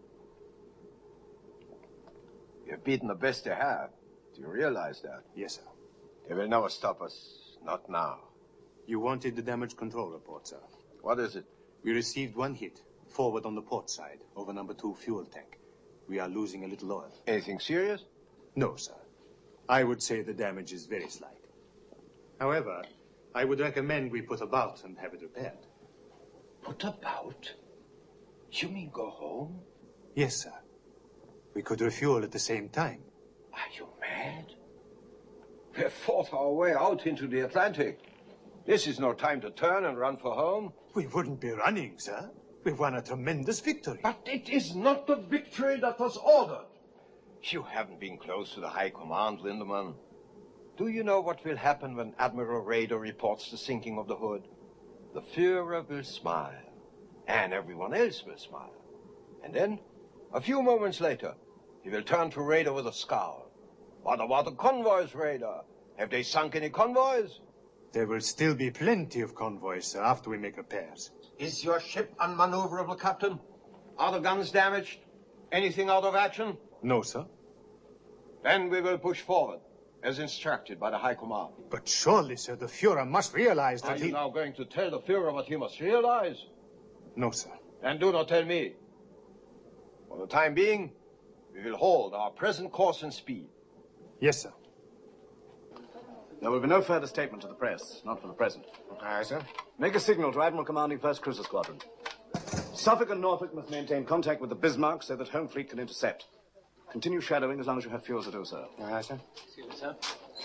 You've beaten the best you have. Do you realize that? Yes, sir. They will never stop us. Not now. You wanted the damage control report, sir. What is it? We received 1 hit, forward on the port side, over number 2 fuel tank. We are losing a little oil. Anything serious? No, sir. I would say the damage is very slight. However, I would recommend we put about and have it repaired. Put about? You mean go home? Yes, sir. We could refuel at the same time. Are you mad? We have fought our way out into the Atlantic. This is no time to turn and run for home. We wouldn't be running, sir. We've won a tremendous victory. But it is not the victory that was ordered. You haven't been close to the High Command, Lindemann. Do you know what will happen when Admiral Raeder reports the sinking of the Hood? The Führer will smile, and everyone else will smile. And then, a few moments later, he will turn to Raeder with a scowl. What about the convoys, Raeder? Have they sunk any convoys? There will still be plenty of convoys, sir, after we make repairs. Is your ship unmaneuverable, Captain? Are the guns damaged? Anything out of action? No, sir. Then we will push forward, as instructed by the High Command. But surely, sir, the Führer must realize that Are you now going to tell the Führer what he must realize? No, sir. Then do not tell me. For the time being, we will hold our present course and speed. Yes, sir. There will be no further statement to the press, not for the present. Aye, sir. Make a signal to Admiral Commanding 1st Cruiser Squadron. Suffolk and Norfolk must maintain contact with the Bismarck so that Home Fleet can intercept. Continue shadowing as long as you have fuels to do so. Aye, sir. Excuse me, sir.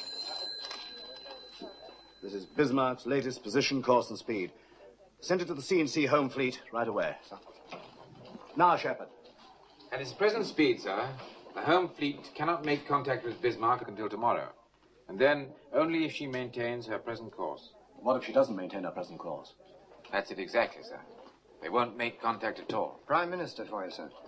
This is Bismarck's latest position, course, and speed. Send it to the C&C Home Fleet right away. Sir. Now, Shepard. At its present speed, sir, the Home Fleet cannot make contact with Bismarck until tomorrow. And then only if she maintains her present course. What if she doesn't maintain her present course? That's it exactly, sir. They won't make contact at all. Prime Minister for you, sir.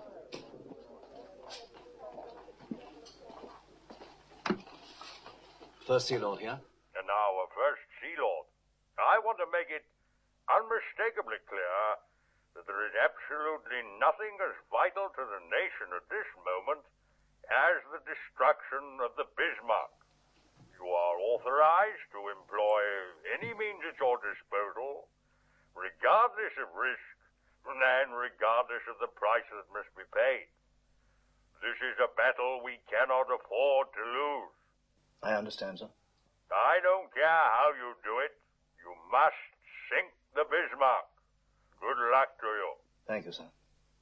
First Sea Lord here. And now, First Sea Lord, I want to make it unmistakably clear that there is absolutely nothing as vital to the nation at this moment as the destruction of the Bismarck. You are authorized to employ any means at your disposal, regardless of risk and regardless of the price that must be paid. This is a battle we cannot afford to lose. I understand, sir. I don't care how you do it. You must sink the Bismarck. Good luck to you. Thank you, sir.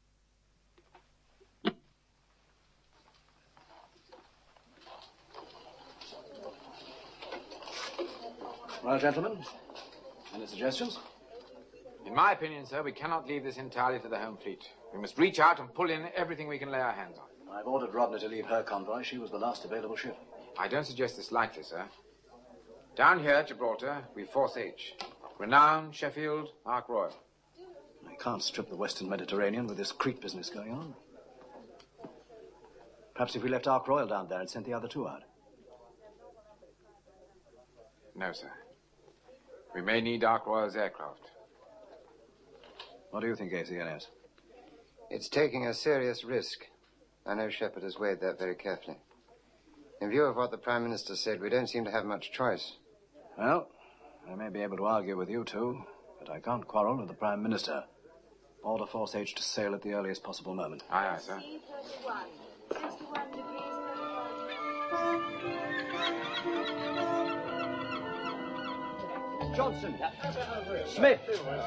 Well, gentlemen, any suggestions? In my opinion, sir, we cannot leave this entirely to the Home Fleet. We must reach out and pull in everything we can lay our hands on. I've ordered Rodney to leave her convoy. She was the last available ship. I don't suggest this lightly, sir. Down here at Gibraltar, we've Force H. Renown, Sheffield, Ark Royal. I can't strip the Western Mediterranean with this Crete business going on. Perhaps if we left Ark Royal down there and sent the other two out. No, sir. We may need Ark Royal's aircraft. What do you think, ACNS? It's taking a serious risk. I know Shepard has weighed that very carefully. In view of what the Prime Minister said, we don't seem to have much choice. Well, I may be able to argue with you two, but I can't quarrel with the Prime Minister. Order Force H to sail at the earliest possible moment. Aye, aye, sir. 61 degrees, Johnson! Smith!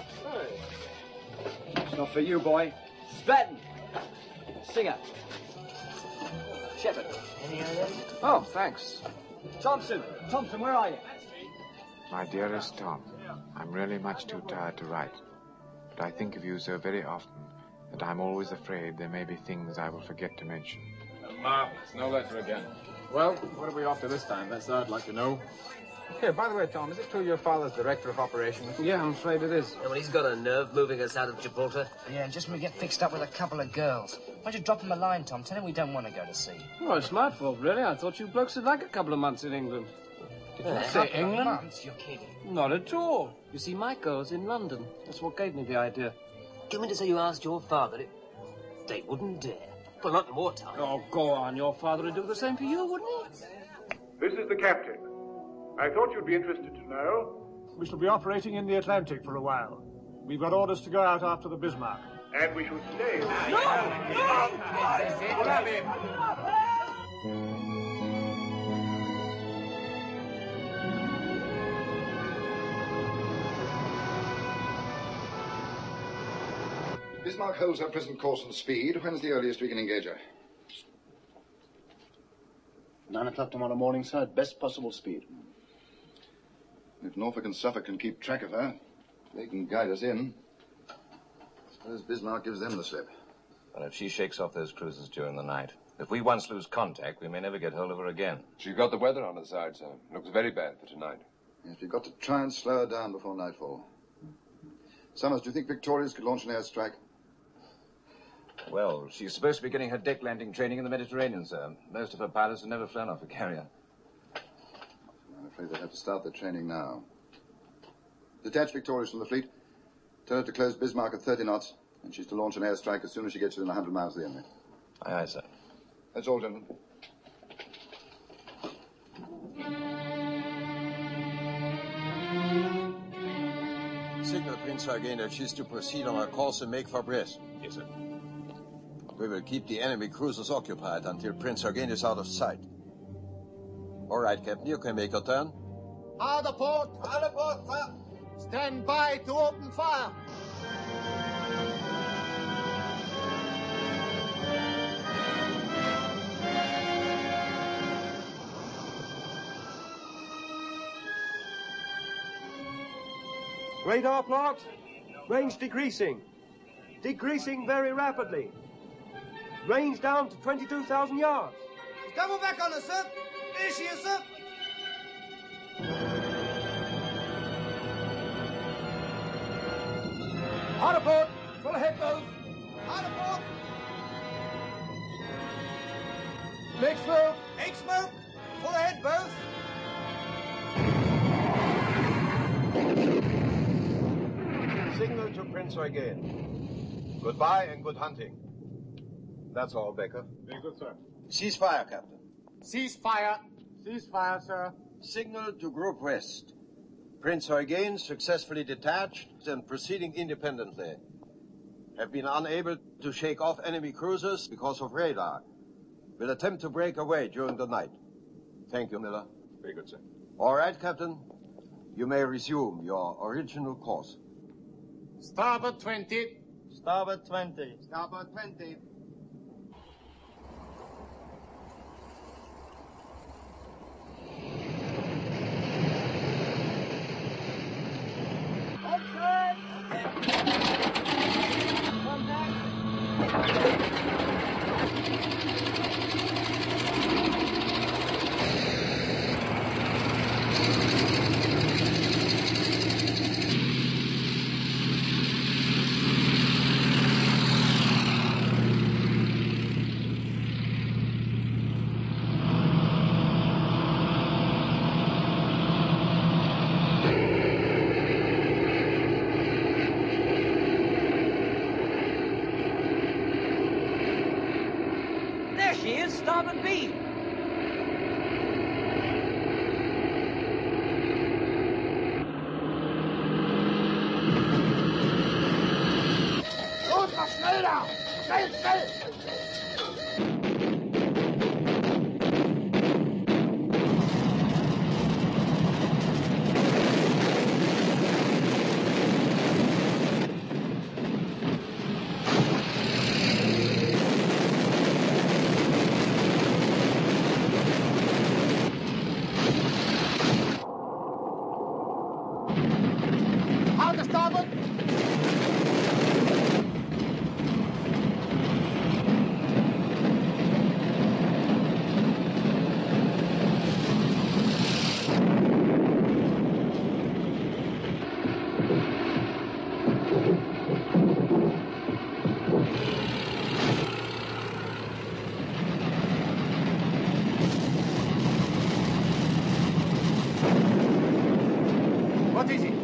It's not for you, boy. Stratton! Singer! Shepard! Any others? Oh, thanks. Thompson! Thompson, where are you? My dearest Tom, I'm really much too tired to write. But I think of you so very often that I'm always afraid there may be things I will forget to mention. Marvellous. No letter again. Well, what are we after this time? That's what I'd like to know. Here, by the way, Tom, is it true your father's director of operations? Yeah, I'm afraid it is. Yeah, well, he's got a nerve moving us out of Gibraltar. Yeah, and just when we get fixed up with a couple of girls. Why don't you drop him a line, Tom? Tell him we don't want to go to sea. Well, it's my fault, really. I thought you blokes would like a couple of months in England. Did you say England? Months? You're kidding. Not at all. You see, my girl's in London. That's what gave me the idea. Do you mean to say you asked your father? They wouldn't dare. Well, not in wartime. Oh, go on. Your father would do the same for you, wouldn't he? This is the captain. I thought you'd be interested to know. We shall be operating in the Atlantic for a while. We've got orders to go out after the Bismarck. And we should stay. Bismarck holds her present course and speed. When's the earliest we can engage her? 9 o'clock tomorrow morning, sir, at best possible speed. If Norfolk and Suffolk can keep track of her, they can guide us in. Suppose Bismarck gives them the slip. Well, if she shakes off those cruisers during the night, if we once lose contact, we may never get hold of her again. She's got the weather on her side, sir. Looks very bad for tonight. Yes, we've got to try and slow her down before nightfall. Summers, do you think Victorious could launch an airstrike? Well, she's supposed to be getting her deck landing training in the Mediterranean, sir. Most of her pilots have never flown off a carrier. I'm afraid they'll have to start their training now. Detach Victorious from the fleet. Tell her to close Bismarck at 30 knots, and she's to launch an airstrike as soon as she gets within 100 miles of the enemy. Aye, aye, sir. That's all, gentlemen. Signal Prince Eugen that she's to proceed on our course and make for Brest. Yes, sir. We will keep the enemy cruisers occupied until Prince Eugen is out of sight. All right, Captain, you can make your turn. Hard port! Hard port, sir! Stand by to open fire! Radar plot, range decreasing. Decreasing very rapidly. Range down to 22,000 yards. Double back on us, sir! There she is, sir! Hard port! Full ahead, both! Hard port! Make smoke! Make smoke! Full ahead, both! Signal to Prince Eugen. Goodbye and good hunting. That's all, Baker. Very good, sir. Cease fire, Captain. Cease fire! Cease fire, sir. Signal to Group West. Prince Eugen, successfully detached and proceeding independently. Have been unable to shake off enemy cruisers because of radar. Will attempt to break away during the night. Thank you, Miller. Very good, sir. All right, Captain. You may resume your original course. Starboard 20. Starboard 20. Starboard 20. There she is, starboard beam. Los, mach schnell da! Schnell, schnell! Out the starboard! What is it?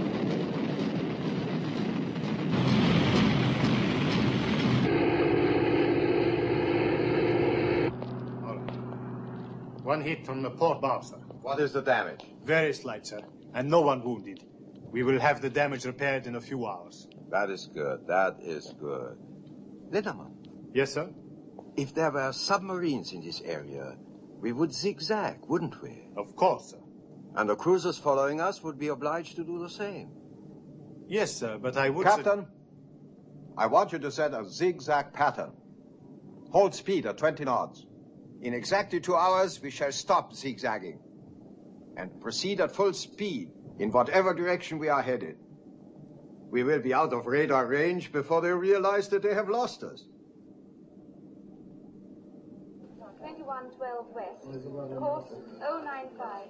One hit from the port bow, sir. What is the damage? Very slight, sir, and no one wounded. We will have the damage repaired in a few hours. That is good. That is good. Lindemann, Yes, sir? if there were submarines in this area, we would zigzag, wouldn't we? Of course, sir. And the cruisers following us would be obliged to do the same. Yes, sir, but I would... Captain, I want you to set a zigzag pattern. Hold speed at 20 knots. In exactly 2 hours, we shall stop zigzagging and proceed at full speed in whatever direction we are headed. We will be out of radar range before they realize that they have lost us. 2112 west, course 095,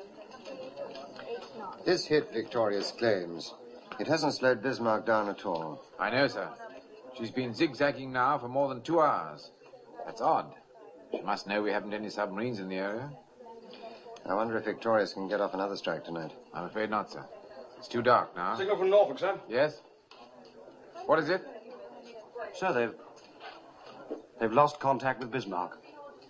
8 knots. This hit Victoria's claims. It hasn't slowed Bismarck down at all. I know, sir. She's been zigzagging now for more than 2 hours. That's odd. She must know we haven't any submarines in the area. I wonder if Victorious can get off another strike tonight. I'm afraid not, sir. It's too dark now. Signal from Norfolk, sir. Yes? What is it? Sir, they've lost contact with Bismarck.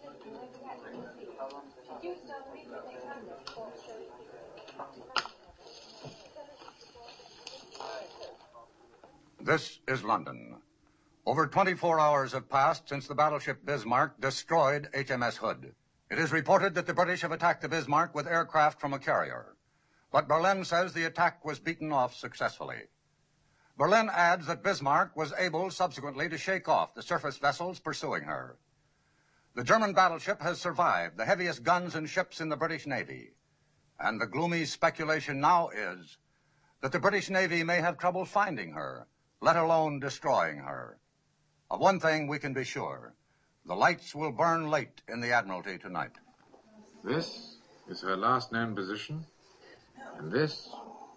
This is London. Over 24 hours have passed since the battleship Bismarck destroyed HMS Hood. It is reported that the British have attacked the Bismarck with aircraft from a carrier. But Berlin says the attack was beaten off successfully. Berlin adds that Bismarck was able subsequently to shake off the surface vessels pursuing her. The German battleship has survived the heaviest guns and ships in the British Navy. And the gloomy speculation now is that the British Navy may have trouble finding her, let alone destroying her. Of one thing we can be sure. The lights will burn late in the Admiralty tonight. This is her last known position. And this,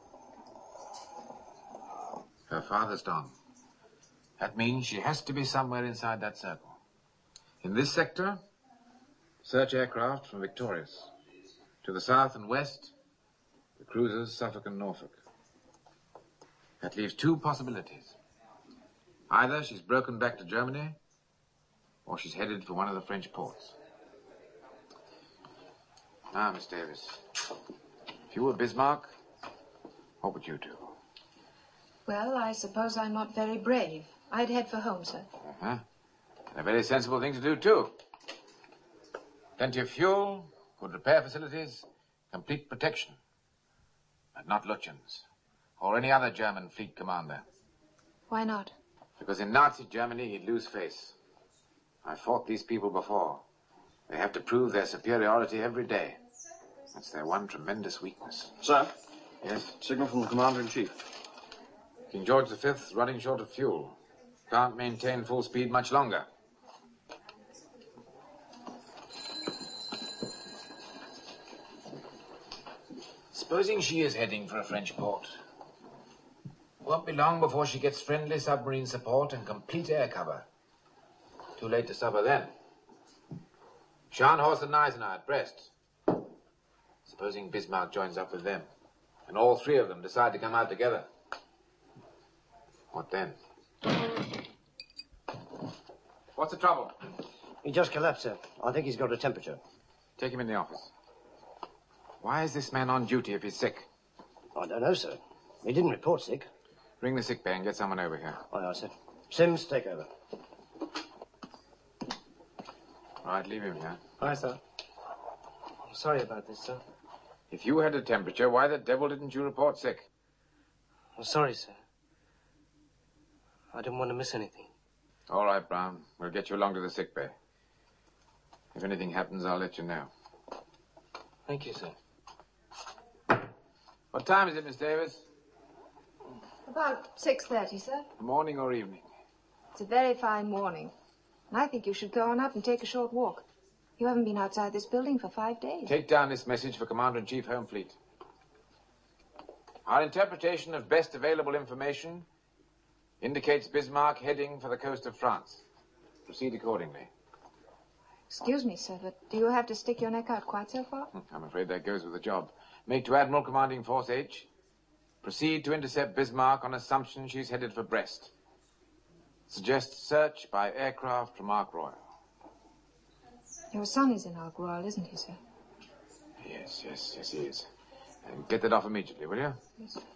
her farthest on. That means she has to be somewhere inside that circle. In this sector, search aircraft from Victorious. To the south and west, the cruisers Suffolk and Norfolk. That leaves 2 possibilities. Either she's broken back to Germany, or she's headed for one of the French ports. Now, Miss Davis, if you were Bismarck, what would you do? Well, I suppose I'm not very brave. I'd head for home, sir. Uh-huh. And a very sensible thing to do, too. Plenty of fuel, good repair facilities, complete protection. But not Lutyens, or any other German fleet commander. Why not? Because in Nazi Germany, he'd lose face. I've fought these people before. They have to prove their superiority every day. That's their one tremendous weakness. Sir? Yes? Signal from the Commander-in-Chief. King George V's running short of fuel. Can't maintain full speed much longer. Supposing she is heading for a French port. Won't be long before she gets friendly submarine support and complete air cover. Too late to stop her then. Scharnhorst and Gneisenau at Brest. Supposing Bismarck joins up with them, and all 3 of them decide to come out together. What then? What's the trouble? He just collapsed, sir. I think he's got a temperature. Take him in the office. Why is this man on duty if he's sick? I don't know, sir. He didn't report sick. Ring the sick bay and get someone over here. Aye, aye, sir. Sims, take over. All right, leave him here. Aye, sir. I'm sorry about this, sir. If you had a temperature, why the devil didn't you report sick? I'm sorry, sir. I didn't want to miss anything. All right, Brown. We'll get you along to the sick bay. If anything happens, I'll let you know. Thank you, sir. What time is it, Miss Davis? About 6:30, sir. Morning or evening? It's a very fine morning. And I think you should go on up and take a short walk. You haven't been outside this building for 5 days. Take down this message for Commander-in-Chief Home Fleet. Our interpretation of best available information indicates Bismarck heading for the coast of France. Proceed accordingly. Excuse me, sir, but do you have to stick your neck out quite so far? I'm afraid that goes with the job. Make to Admiral Commanding Force H. Proceed to intercept Bismarck on assumption she's headed for Brest. Suggest search by aircraft from Ark Royal. Your son is in Ark Royal, isn't he, sir? Yes, he is. And get that off immediately, will you? Yes, sir.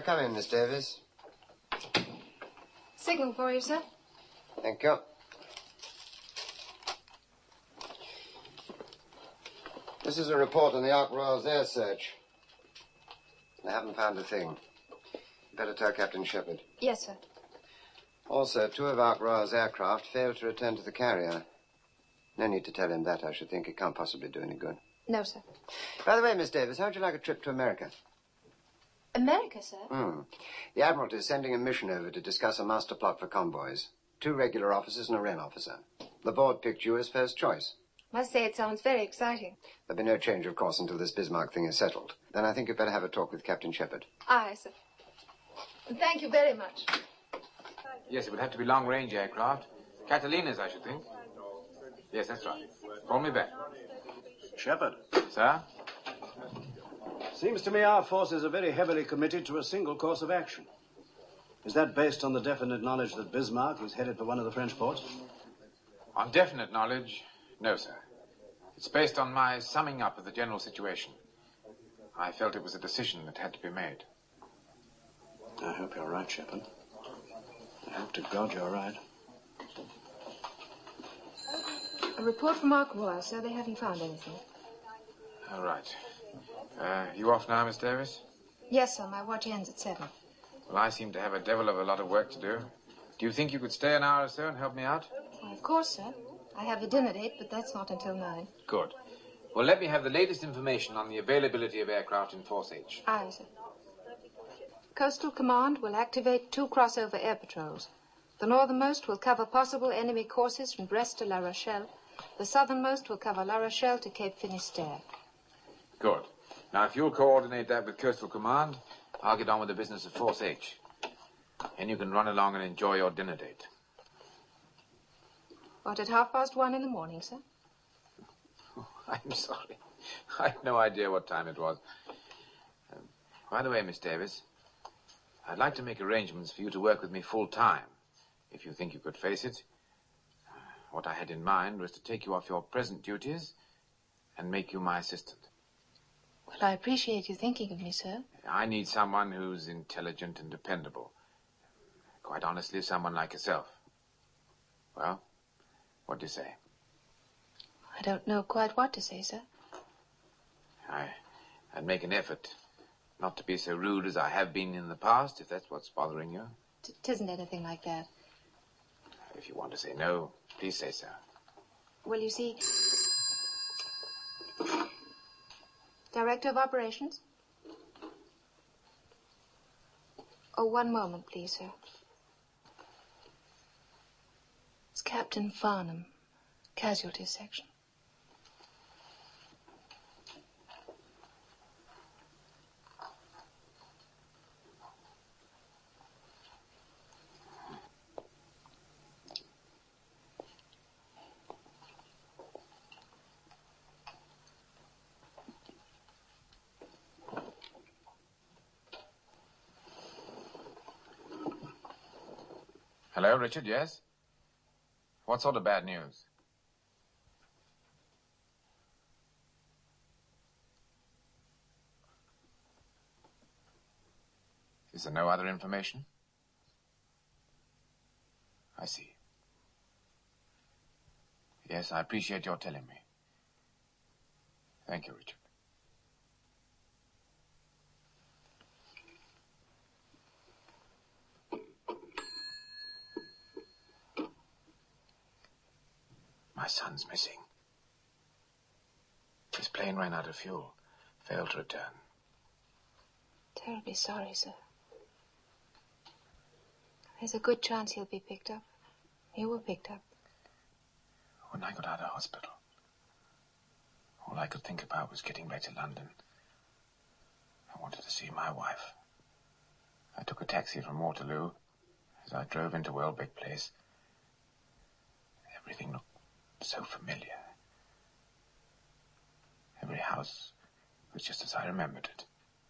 come in, Miss Davis? Signal for you, sir. Thank you. This is a report on the Ark Royal's air search. They haven't found a thing. Better tell Captain Shepherd. Yes, sir. Also, 2 of Ark Royal's aircraft failed to return to the carrier. No need to tell him that, I should think. It can't possibly do any good. No, sir. By the way, Miss Davis, how would you like a trip to America? America, sir? The Admiralty is sending a mission over to discuss a master plot for convoys. 2 regular officers and a Wren officer. The board picked you as first choice. Must say it sounds very exciting. There'll be no change, of course, until this Bismarck thing is settled. Then I think you'd better have a talk with Captain Shepherd. Aye, sir. Thank you very much. Yes, it would have to be long-range aircraft. Catalina's, I should think. Yes, that's right. Call me back. Shepherd. Sir? Seems to me our forces are very heavily committed to a single course of action. Is that based on the definite knowledge that Bismarck is headed for one of the French ports? On definite knowledge, no, sir. It's based on my summing up of the general situation. I felt it was a decision that had to be made. I hope you're right, Shepherd. I hope to God you're right. A report from Ark Royal, sir. They haven't found anything. All right. You off now, Miss Davis? Yes, sir. My watch ends at 7. Well, I seem to have a devil of a lot of work to do. Do you think you could stay an hour or so and help me out? Well, of course, sir. I have a dinner date, but that's not until 9. Good. Well, let me have the latest information on the availability of aircraft in Force H. Aye, sir. Coastal Command will activate 2 crossover air patrols. The northernmost will cover possible enemy courses from Brest to La Rochelle. The southernmost will cover La Rochelle to Cape Finisterre. Good. Now, if you'll coordinate that with Coastal Command, I'll get on with the business of Force H. And you can run along and enjoy your dinner date. What, at 1:30 in the morning, sir? Oh, I'm sorry. I had no idea what time it was. By the way, Miss Davis, I'd like to make arrangements for you to work with me full-time, if you think you could face it. What I had in mind was to take you off your present duties and make you my assistant. Well, I appreciate you thinking of me, sir. I need someone who's intelligent and dependable. Quite honestly, someone like yourself. Well, what do you say? I don't know quite what to say, sir. I'd make an effort not to be so rude as I have been in the past, if that's what's bothering you. Tisn't anything like that. If you want to say no, please say so. Well, you see... Director of Operations? Oh, one moment, please, sir. It's Captain Farnham, Casualty Section. Hello, Richard, yes? What sort of bad news? Is there no other information? I see. Yes, I appreciate your telling me. Thank you, Richard. My son's missing. His plane ran out of fuel, failed to return. Terribly sorry, sir. There's a good chance he'll be picked up. He were picked up. When I got out of hospital, all I could think about was getting back to London. I wanted to see my wife. I took a taxi from Waterloo. As I drove into Welbeck Place, everything looked so familiar. Every house was just as I remembered it.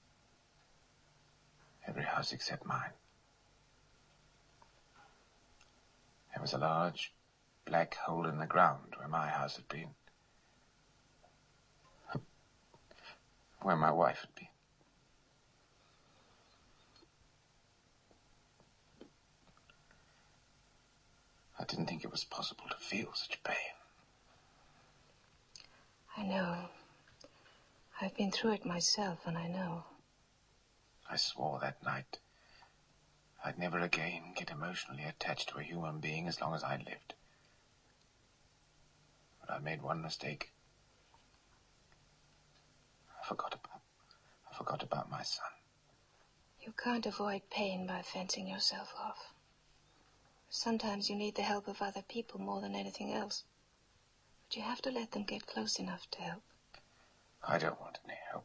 Every house except mine. There was a large black hole in the ground where my house had been. Where my wife had been. didn't think it was possible to feel such pain. I know. I've been through it myself, and I know. I swore that night I'd never again get emotionally attached to a human being as long as I lived. But I made one mistake. I forgot about my son. You can't avoid pain by fencing yourself off. Sometimes you need the help of other people more than anything else. But you have to let them get close enough to help. I don't want any help.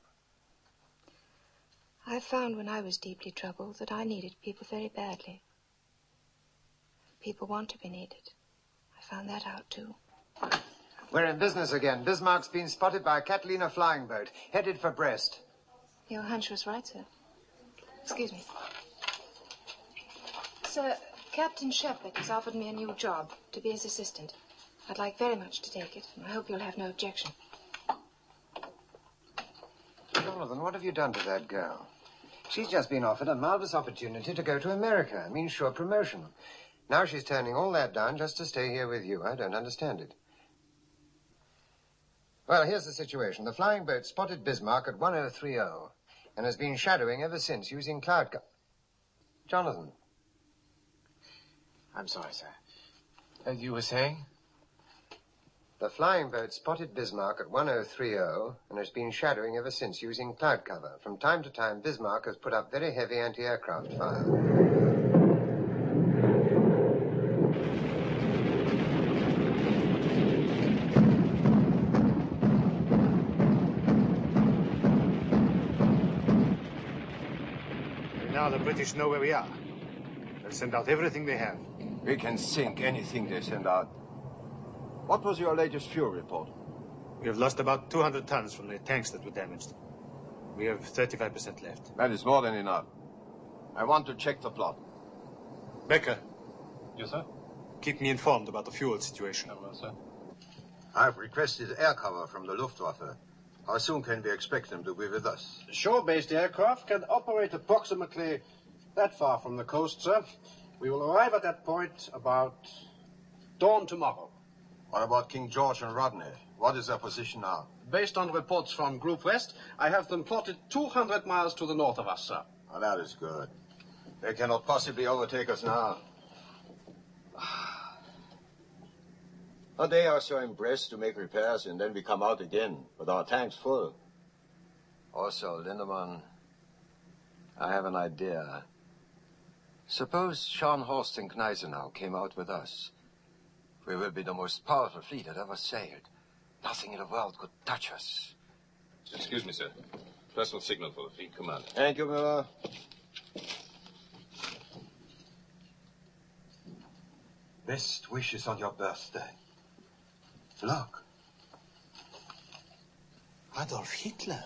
I found when I was deeply troubled that I needed people very badly. People want to be needed. I found that out, too. We're in business again. Bismarck's been spotted by a Catalina flying boat, headed for Brest. Your hunch was right, sir. Excuse me. Sir, Captain Shepherd has offered me a new job, to be his assistant. I'd like very much to take it, and I hope you'll have no objection. Jonathan, what have you done to that girl? She's just been offered a marvelous opportunity to go to America. I mean, sure promotion. Now she's turning all that down just to stay here with you. I don't understand it. Well, here's the situation. The flying boat spotted Bismarck at 1030 and has been shadowing ever since using cloud cover. Jonathan. I'm sorry, sir. You were saying? The flying boat spotted Bismarck at 1030 and has been shadowing ever since using cloud cover. From time to time, Bismarck has put up very heavy anti-aircraft fire. Now the British know where we are. They'll send out everything they have. We can sink anything they send out. What was your latest fuel report? We have lost about 200 tons from the tanks that were damaged. We have 35% left. That is more than enough. I want to check the plot. Becker. Yes, sir? Keep me informed about the fuel situation. I will, sir. I've requested air cover from the Luftwaffe. How soon can we expect them to be with us? Shore-based aircraft can operate approximately that far from the coast, sir. We will arrive at that point about dawn tomorrow. What about King George and Rodney? What is their position now? Based on reports from Group West, I have them plotted 200 miles to the north of us, sir. Oh, that is good. They cannot possibly overtake us now. A day or so in Brest to make repairs, and then we come out again with our tanks full. Also, Lindemann, I have an idea. Suppose Scharnhorst and Gneisenau came out with us. We will be the most powerful fleet that ever sailed. Nothing in the world could touch us. Excuse me, sir. Personal signal for the fleet commander. Thank you, Miller. Best wishes on your birthday. Look. Adolf Hitler.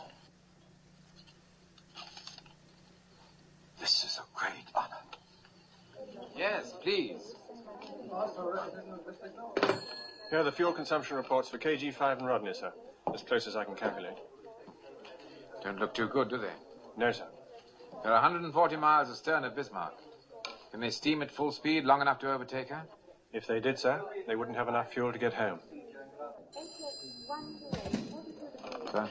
This is a great honor. Yes, please. Here are the fuel consumption reports for KG5 and Rodney, sir. As close as I can calculate. Don't look too good, do they? No, sir. They're 140 miles astern of Bismarck. Can they steam at full speed long enough to overtake her? If they did, sir, they wouldn't have enough fuel to get home. Sir?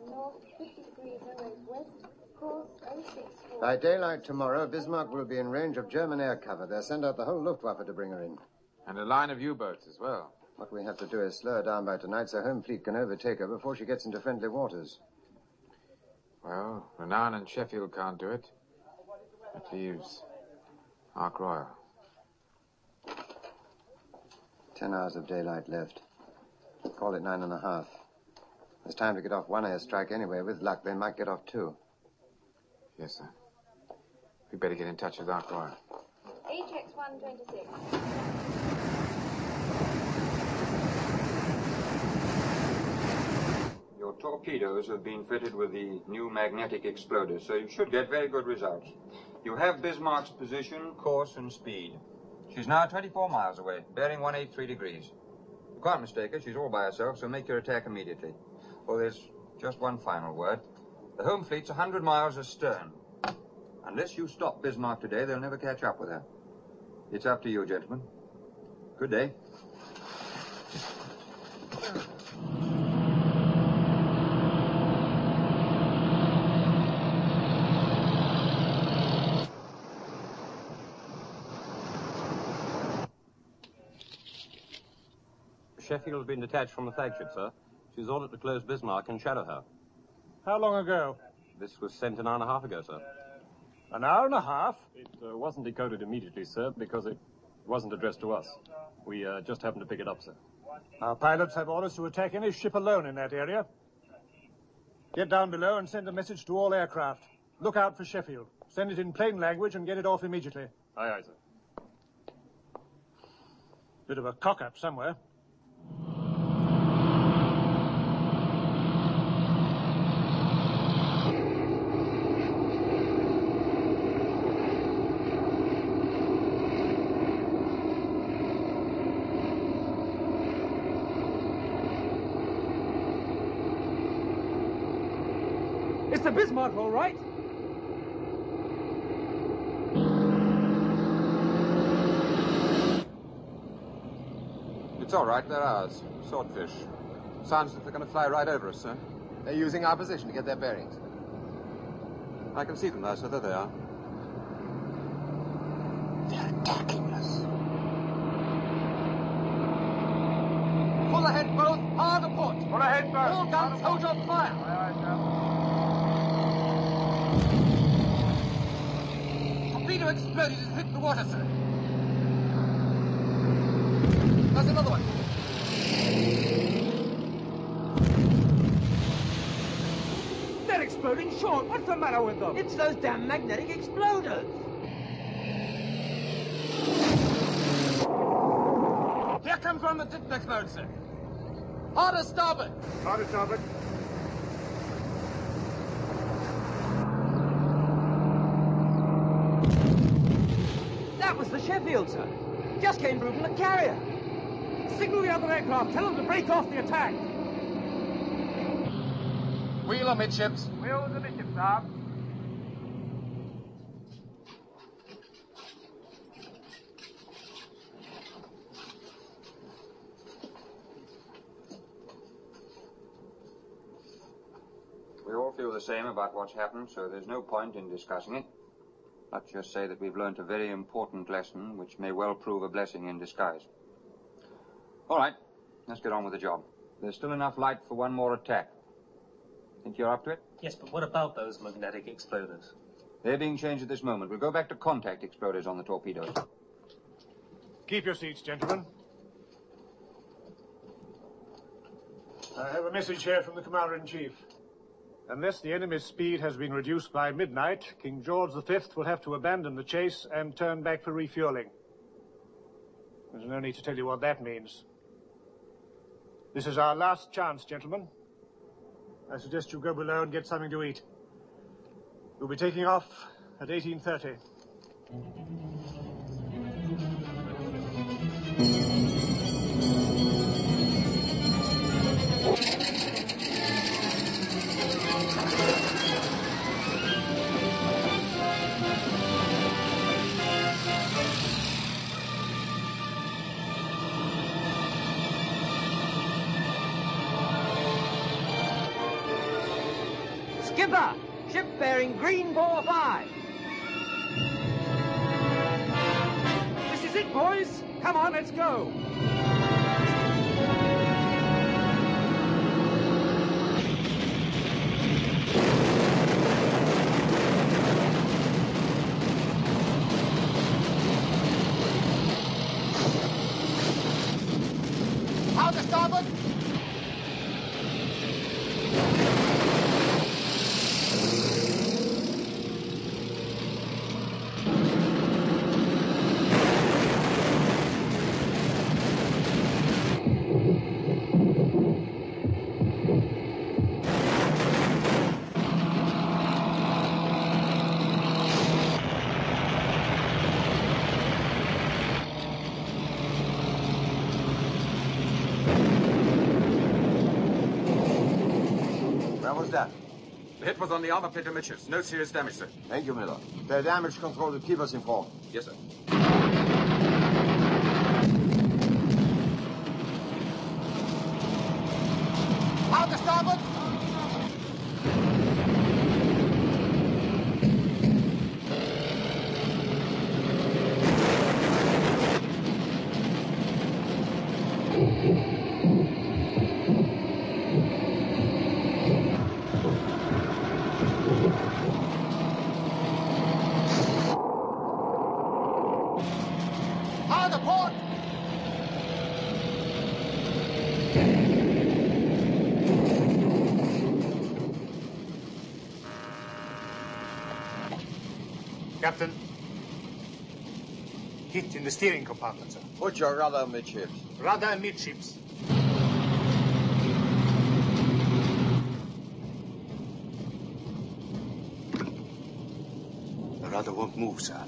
By daylight tomorrow, Bismarck will be in range of German air cover. They'll send out the whole Luftwaffe to bring her in. And a line of U-boats as well. What we have to do is slow her down by tonight so home fleet can overtake her before she gets into friendly waters. Well, Renown and Sheffield can't do it. It leaves Ark Royal. 10 hours of daylight left. Call it 9.5. There's time to get off one airstrike anyway. With luck, they might get off two. Yes, sir. We better get in touch with Ark Royal. HX 126. Your torpedoes have been fitted with the new magnetic exploder, so you should get very good results. You have Bismarck's position, course, and speed. She's now 24 miles away, bearing 183 degrees. You can't mistake her. She's all by herself, so make your attack immediately. Oh, there's just one final word. The home fleet's 100 miles astern. Unless you stop Bismarck today, they'll never catch up with her. It's up to you, gentlemen. Good day. Sheffield has been detached from the flagship, sir. She's ordered to close Bismarck and shadow her. How long ago? This was sent an hour and a half ago, sir. An hour and a half? It wasn't decoded immediately, sir, because it wasn't addressed to us. We just happened to pick it up, sir. Our pilots have orders to attack any ship alone in that area. Get down below and send a message to all aircraft. Look out for Sheffield. Send it in plain language and get it off immediately. Aye, aye, sir. Bit of a cock-up somewhere. It's the Bismarck, all right. It's all right, they're ours. Swordfish. Sounds like they're going to fly right over us, sir. They're using our position to get their bearings. I can see them now, sir. There they are. They're attacking us. Full ahead, both. Hard aport. Full ahead, both. All guns, hold your fire. Aye, aye, sir. Torpedo exploded and hit the water, sir. There's another one. They're exploding short. What's the matter with them? It's those damn magnetic exploders. Here comes one that didn't explode, sir. Harder starboard. Harder starboard. That was the Sheffield, sir. Just came through from the carrier. Signal the other aircraft. Tell them to break off the attack. Wheel amidships. Wheels amidships, sir. We all feel the same about what's happened, so there's no point in discussing it. Let's just say that we've learnt a very important lesson, which may well prove a blessing in disguise. All right, let's get on with the job. There's still enough light for one more attack. Think you're up to it? Yes, but what about those magnetic exploders? They're being changed at this moment. We'll go back to contact exploders on the torpedoes. Keep your seats, gentlemen. I have a message here from the Commander-in-Chief. Unless the enemy's speed has been reduced by midnight, King George V will have to abandon the chase and turn back for refueling. There's no need to tell you what that means. This is our last chance, gentlemen. I suggest you go below and get something to eat. We'll be taking off at 18:30. Skipper! Ship bearing green ball 5. This is it, boys. Come on, let's go. Out to starboard. The hit was on the armor plate amidships. No serious damage, sir. Thank you, Miller. The damage control will keep us informed. Yes, sir. starboard! Hard a port! Captain. Hit in the steering compartment, sir. Put your rudder amidships. Rudder amidships. The rudder won't move, sir.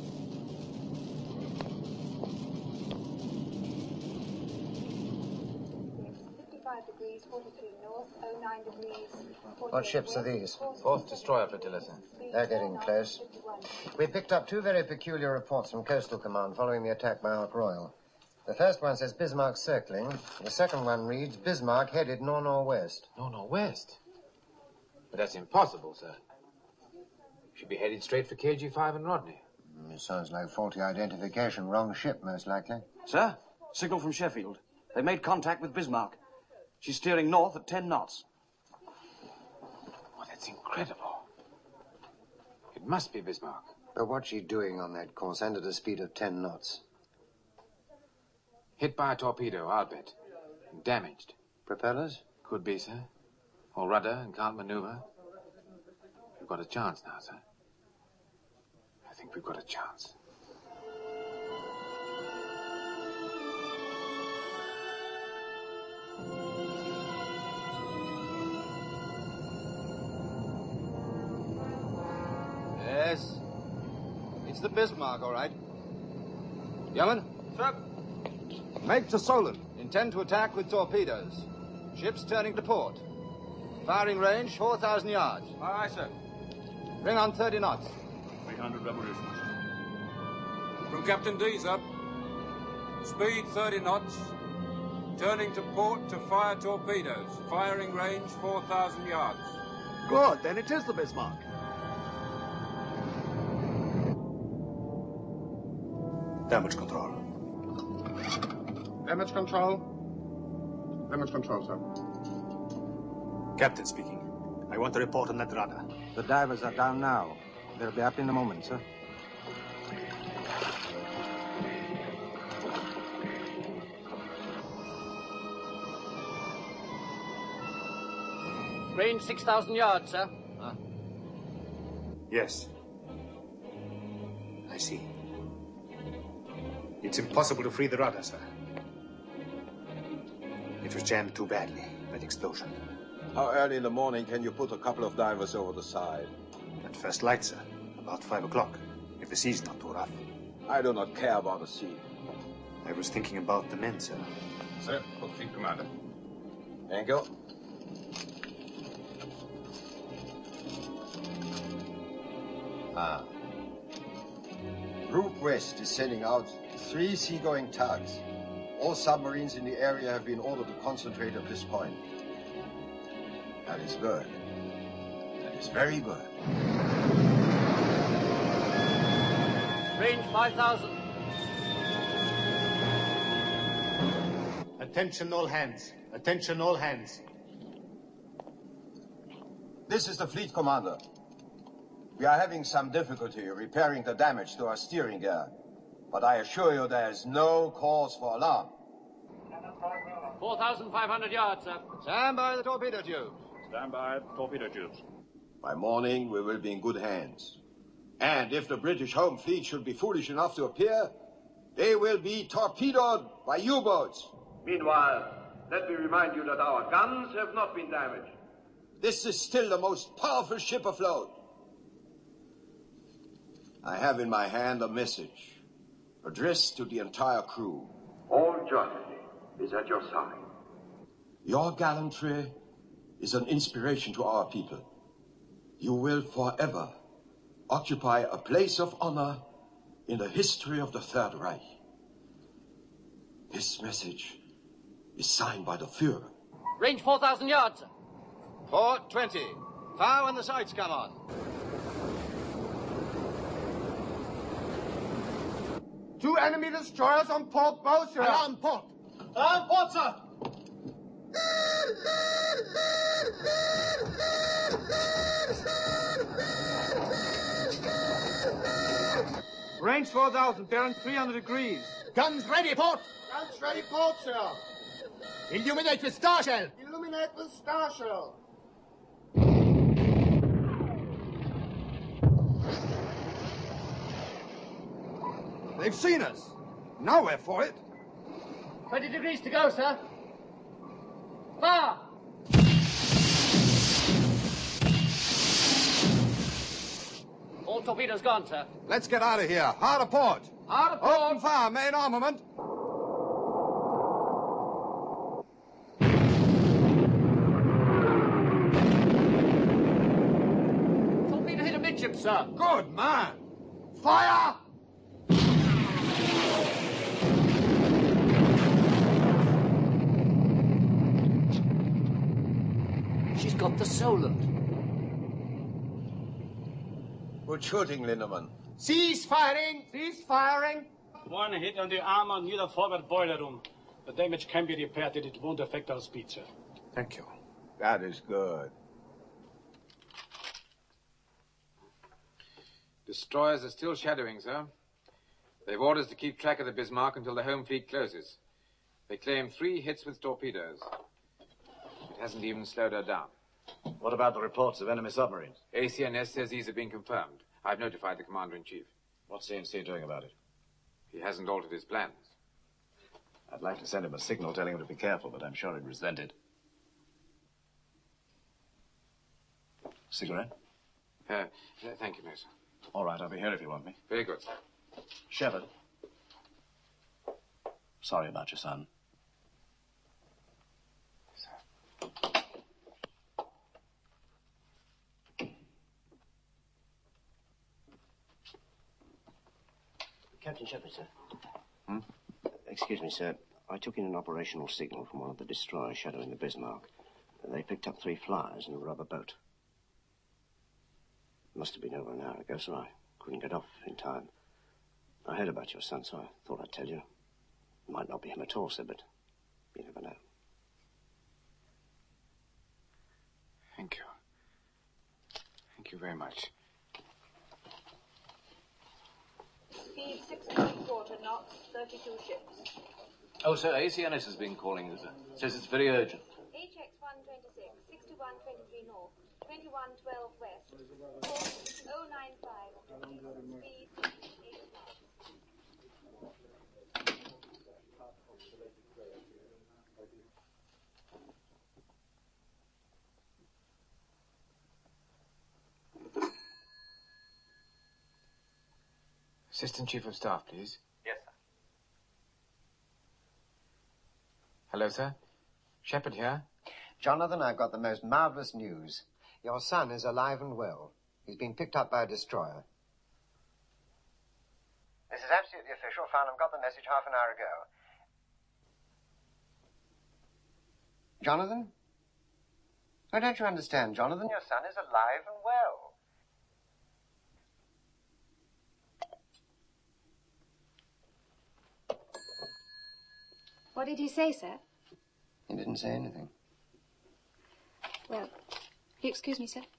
55 degrees, 43 north, 09 degrees. What ships are these? Fourth destroyer flotilla, sir. They're getting close. We picked up two very peculiar reports from Coastal Command following the attack by Ark Royal. The first one says Bismarck circling. The second one reads Bismarck headed nor-northwest. Nor-northwest? But that's impossible, sir. Should be headed straight for KG5 and Rodney. It sounds like faulty identification. Wrong ship, most likely. Sir, signal from Sheffield. They made contact with Bismarck. She's steering north at 10 knots. Oh, that's incredible. It must be Bismarck. But what's she doing on that course and at a speed of 10 knots? Hit by a torpedo, I'll bet. Damaged. Propellers? Could be, sir. Or rudder and can't maneuver. We've got a chance now, sir. I think we've got a chance. Yes. It's the Bismarck, all right. Yeoman? Sir. Make to Solent. Intend to attack with torpedoes. Ships turning to port. Firing range, 4,000 yards. Aye, sir. Bring on 30 knots. 300 revolutions. From Captain D, sir. Speed 30 knots. Turning to port to fire torpedoes. Firing range 4,000 yards. Good, then it is the Bismarck. Damage control. Damage control. Damage control, sir. Captain speaking. I want a report on that rudder. The divers are down now. They'll be up in a moment, sir. Range 6,000 yards, sir. Yes. I see. It's impossible to free the rudder, sir. It was jammed too badly, that explosion. How early in the morning can you put a couple of divers over the side? At first light, sir. About 5 o'clock, if the sea's not too rough. I do not care about the sea. I was thinking about the men, sir. Sir, for Fleet Commander. Thank you. Route West is sending out 3 seagoing tugs. All submarines in the area have been ordered to concentrate at this point. That is good. That is very good. Range 5,000. Attention all hands. Attention all hands. This is the fleet commander. We are having some difficulty repairing the damage to our steering gear, but I assure you there is no cause for alarm. 4,500 yards, sir. Stand by the torpedo tubes. Stand by torpedo tubes. By morning, we will be in good hands. And if the British home fleet should be foolish enough to appear, they will be torpedoed by U-boats. Meanwhile, let me remind you that our guns have not been damaged. This is still the most powerful ship afloat. I have in my hand a message addressed to the entire crew. All Germany is at your side. Your gallantry is an inspiration to our people. You will forever occupy a place of honor in the history of the Third Reich. This message is signed by the Führer. Range 4,000 yards, sir. Port 20. Fire when the sights come on. Two enemy destroyers on port bow, sir. Alarm port. Alarm port, sir. Range 4,000, bearing 300 degrees. Guns ready, port. Guns ready, port, sir. Illuminate with star shell. Illuminate with star shell. They've seen us. Now we're for it. 20 degrees to go, sir. Fire! All torpedoes gone, sir. Let's get out of here. Hard a port. Hard a port. Open fire, main armament. Torpedo hit amidship, sir. Good man. Fire! She's got the Solent. Good shooting, Lindemann. Cease firing! Cease firing! One hit on the armor near the forward boiler room. The damage can be repaired and it won't affect our speed, sir. Thank you. That is good. Destroyers are still shadowing, sir. They've orders to keep track of the Bismarck until the home fleet closes. They claim 3 hits with torpedoes. It hasn't even slowed her down. What about the reports of enemy submarines? ACNS says these have been confirmed. I've notified the Commander-in-Chief. What's CNC doing about it? He hasn't altered his plans. I'd like to send him a signal telling him to be careful, but I'm sure he'd resent it. Cigarette? Thank you, no, sir. All right, I'll be here if you want me. Very good, sir. Shepard. Sorry about your son. Captain Shepard, sir. Excuse me, sir. I took in an operational signal from one of the destroyers shadowing the Bismarck. They picked up 3 flyers in a rubber boat. Must have been over an hour ago, so I couldn't get off in time. I heard about your son, so I thought I'd tell you. It might not be him at all, sir, but you never know. Thank you. Thank you very much. Speed 6.25 knots, 32 ships. Oh, sir, ACNS has been calling you, sir. Says it's very urgent. HX 126, 6123 north, 2112 west, course 095, speed 8 knots. Assistant Chief of Staff, please. Yes, sir. Hello, sir. Shepard here. Jonathan, I've got the most marvelous news. Your son is alive and well. He's been picked up by a destroyer. This is absolutely official. Farnham got the message half an hour ago. Jonathan? Oh, don't you understand, Jonathan? Your son is alive and well. What did he say, sir? He didn't say anything. Well, you excuse me, sir?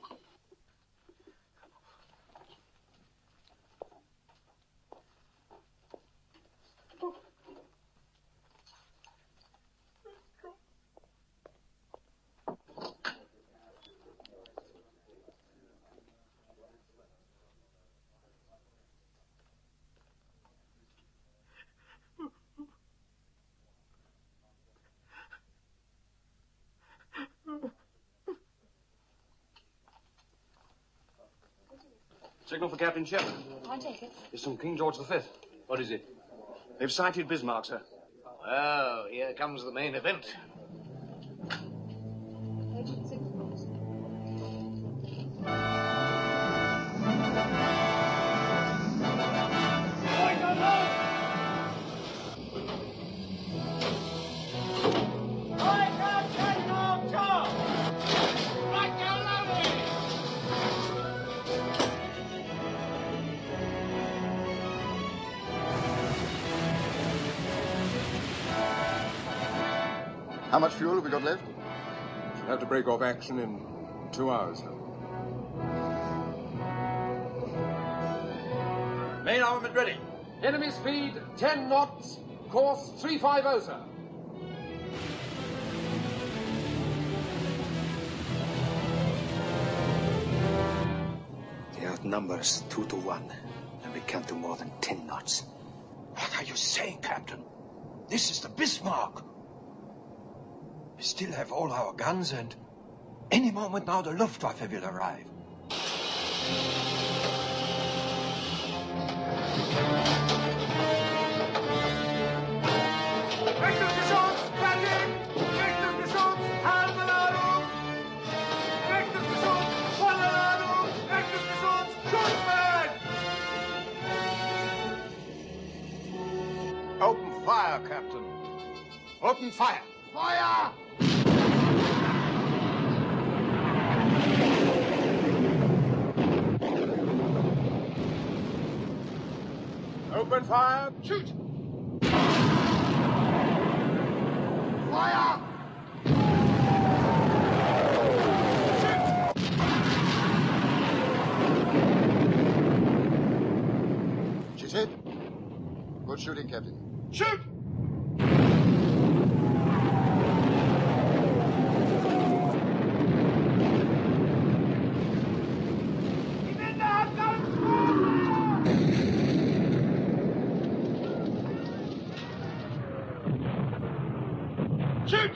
Signal for Captain Shepard. I'll take it. It's from King George V. What is it? They've sighted Bismarck, sir. Oh, here comes the main event. Urgent signals. I can't take no job! How much fuel have we got left? Should have to break off action in 2 hours, sir. Main armament ready. Enemy speed 10 knots. Course 350, sir. They outnumber us 2 to 1, and we can't do more than 10 knots. What are you saying, Captain? This is the Bismarck. We still have all our guns, and any moment now the Luftwaffe will arrive. Open fire, Captain. Open fire. Fire! Open fire. Shoot! Fire! Shoot! She's hit. Good shooting, Captain. Shoot! Shoot!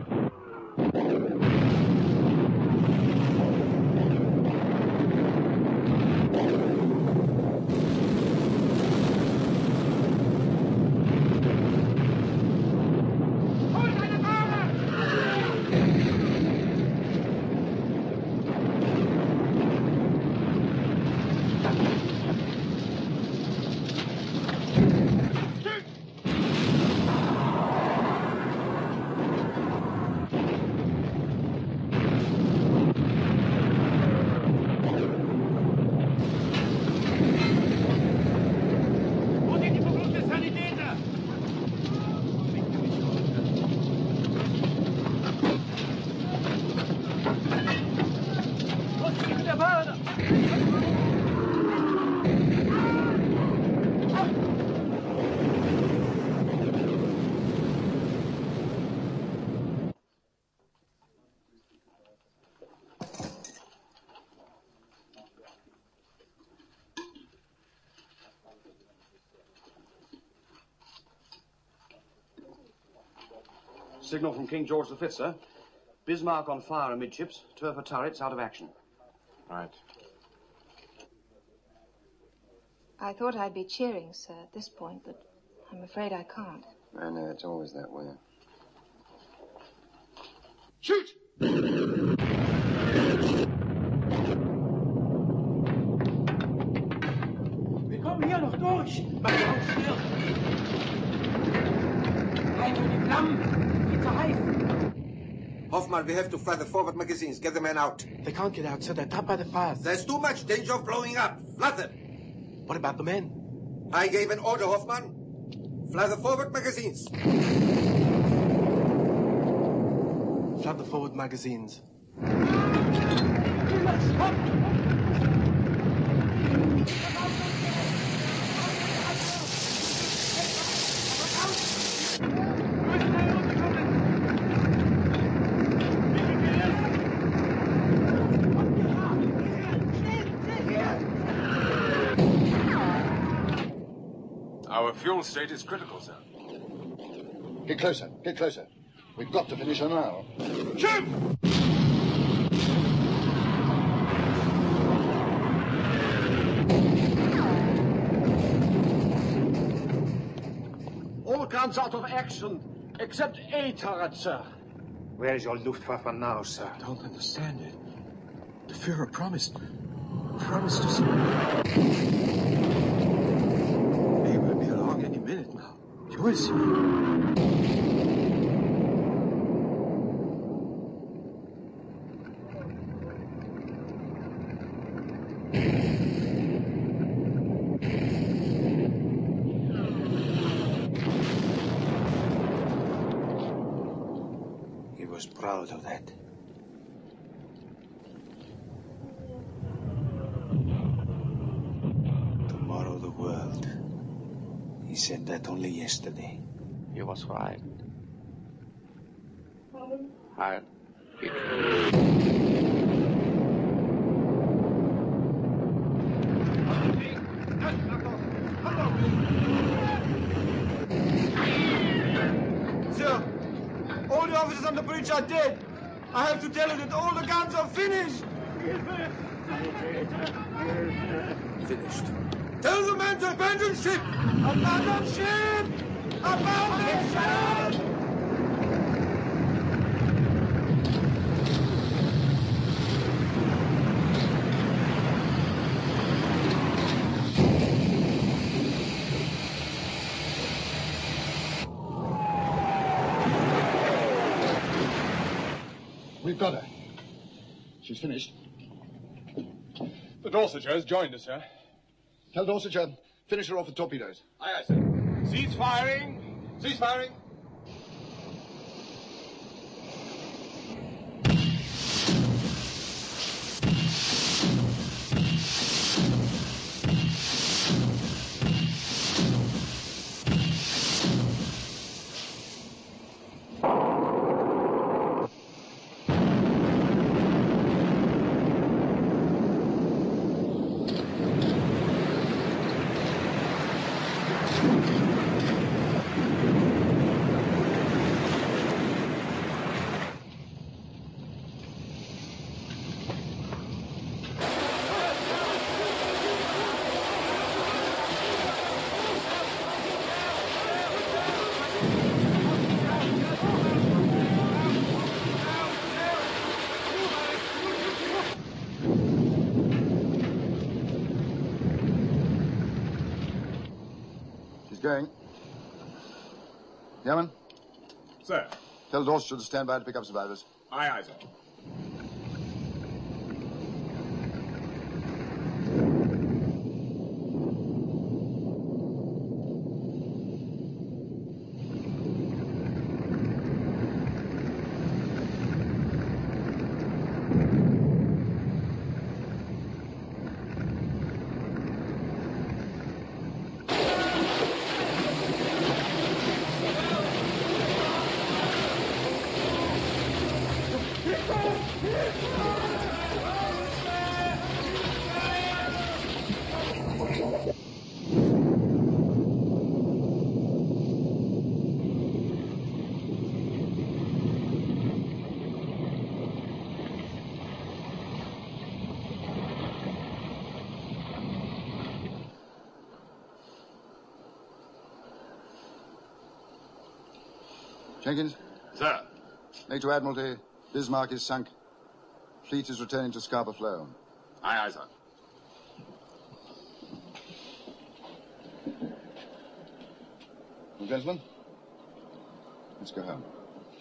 Signal from King George V, sir. Bismarck on fire amidships, Turfer turrets out of action. Right. I thought I'd be cheering, sir, at this point, but I'm afraid I can't. I know, it's always that way. Shoot! Wir kommen hier noch durch. Mach die Augen still. Rein durch die Flammen. Viel zu heiß. Hoffman, we have to fly the forward magazines. Get the men out. They can't get out, sir. They're trapped by the fires. There's too much danger of blowing up. Flood them. What about the men? I gave an order, Hoffman. Fly the forward magazines. Flood the forward magazines. Our fuel state is critical, sir. Get closer. Get closer. We've got to finish her now. Shoot! All guns out of action, except A turret, sir. Where is your Luftwaffe now, sir? I don't understand it. The Führer promised us. He will be along any minute now. You will see. was proud of that. Tomorrow the world. He said that only yesterday. He was right. Heil Sir, all the officers on the bridge are dead. I have to tell you that all the guns are finished. Finished. Tell the men to abandon ship! Abandon ship! Abandon ship! We've got her. She's finished. The Dorsetshire has joined us, sir. Tell Dorsetshire, finish her off with torpedoes. Aye, aye, sir. Cease firing! Cease firing! Going. Yeoman? Sir. Tell Dorsetshire to stand by to pick up survivors. Aye, aye, sir. Jenkins? Sir. Make to Admiralty, Bismarck is sunk. Fleet is returning to Scarborough Flow. Aye, aye, sir. Well, gentlemen, let's go home.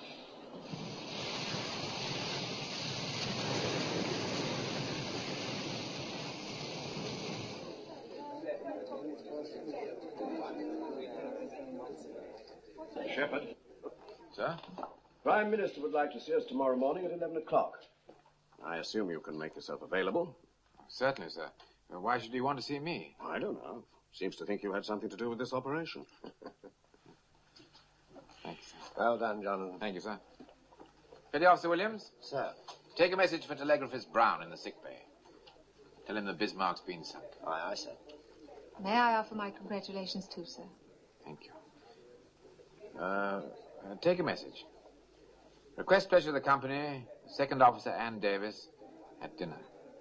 Shepard. Sir? Prime Minister would like to see us tomorrow morning at 11 o'clock. I assume you can make yourself available. Certainly, sir. Why should he want to see me? I don't know. Seems to think you had something to do with this operation. Thank you, sir. Well done, Jonathan. Thank you, sir. Petty Officer Williams? Sir. Take a message for telegraphist Brown in the sick bay. Tell him the Bismarck's been sunk. Aye, aye, sir. May I offer my congratulations too, sir? Thank you. Take a message. Request pleasure of the company, Second Officer Ann Davis, at dinner.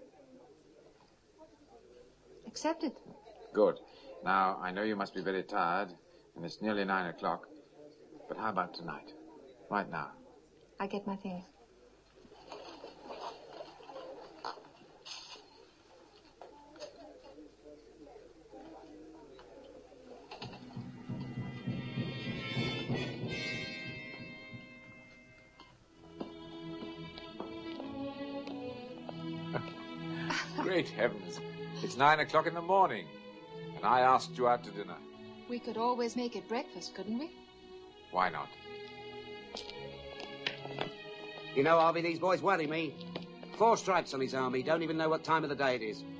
Accepted. Good. Now, I know you must be very tired, and it's nearly 9 o'clock. But how about tonight? Right now. I get my things. Great heavens. It's 9 o'clock in the morning, and I asked you out to dinner. We could always make it breakfast, couldn't we? Why not? You know, Harvey, these boys worry me. 4 stripes on his arm. He don't even know what time of the day it is.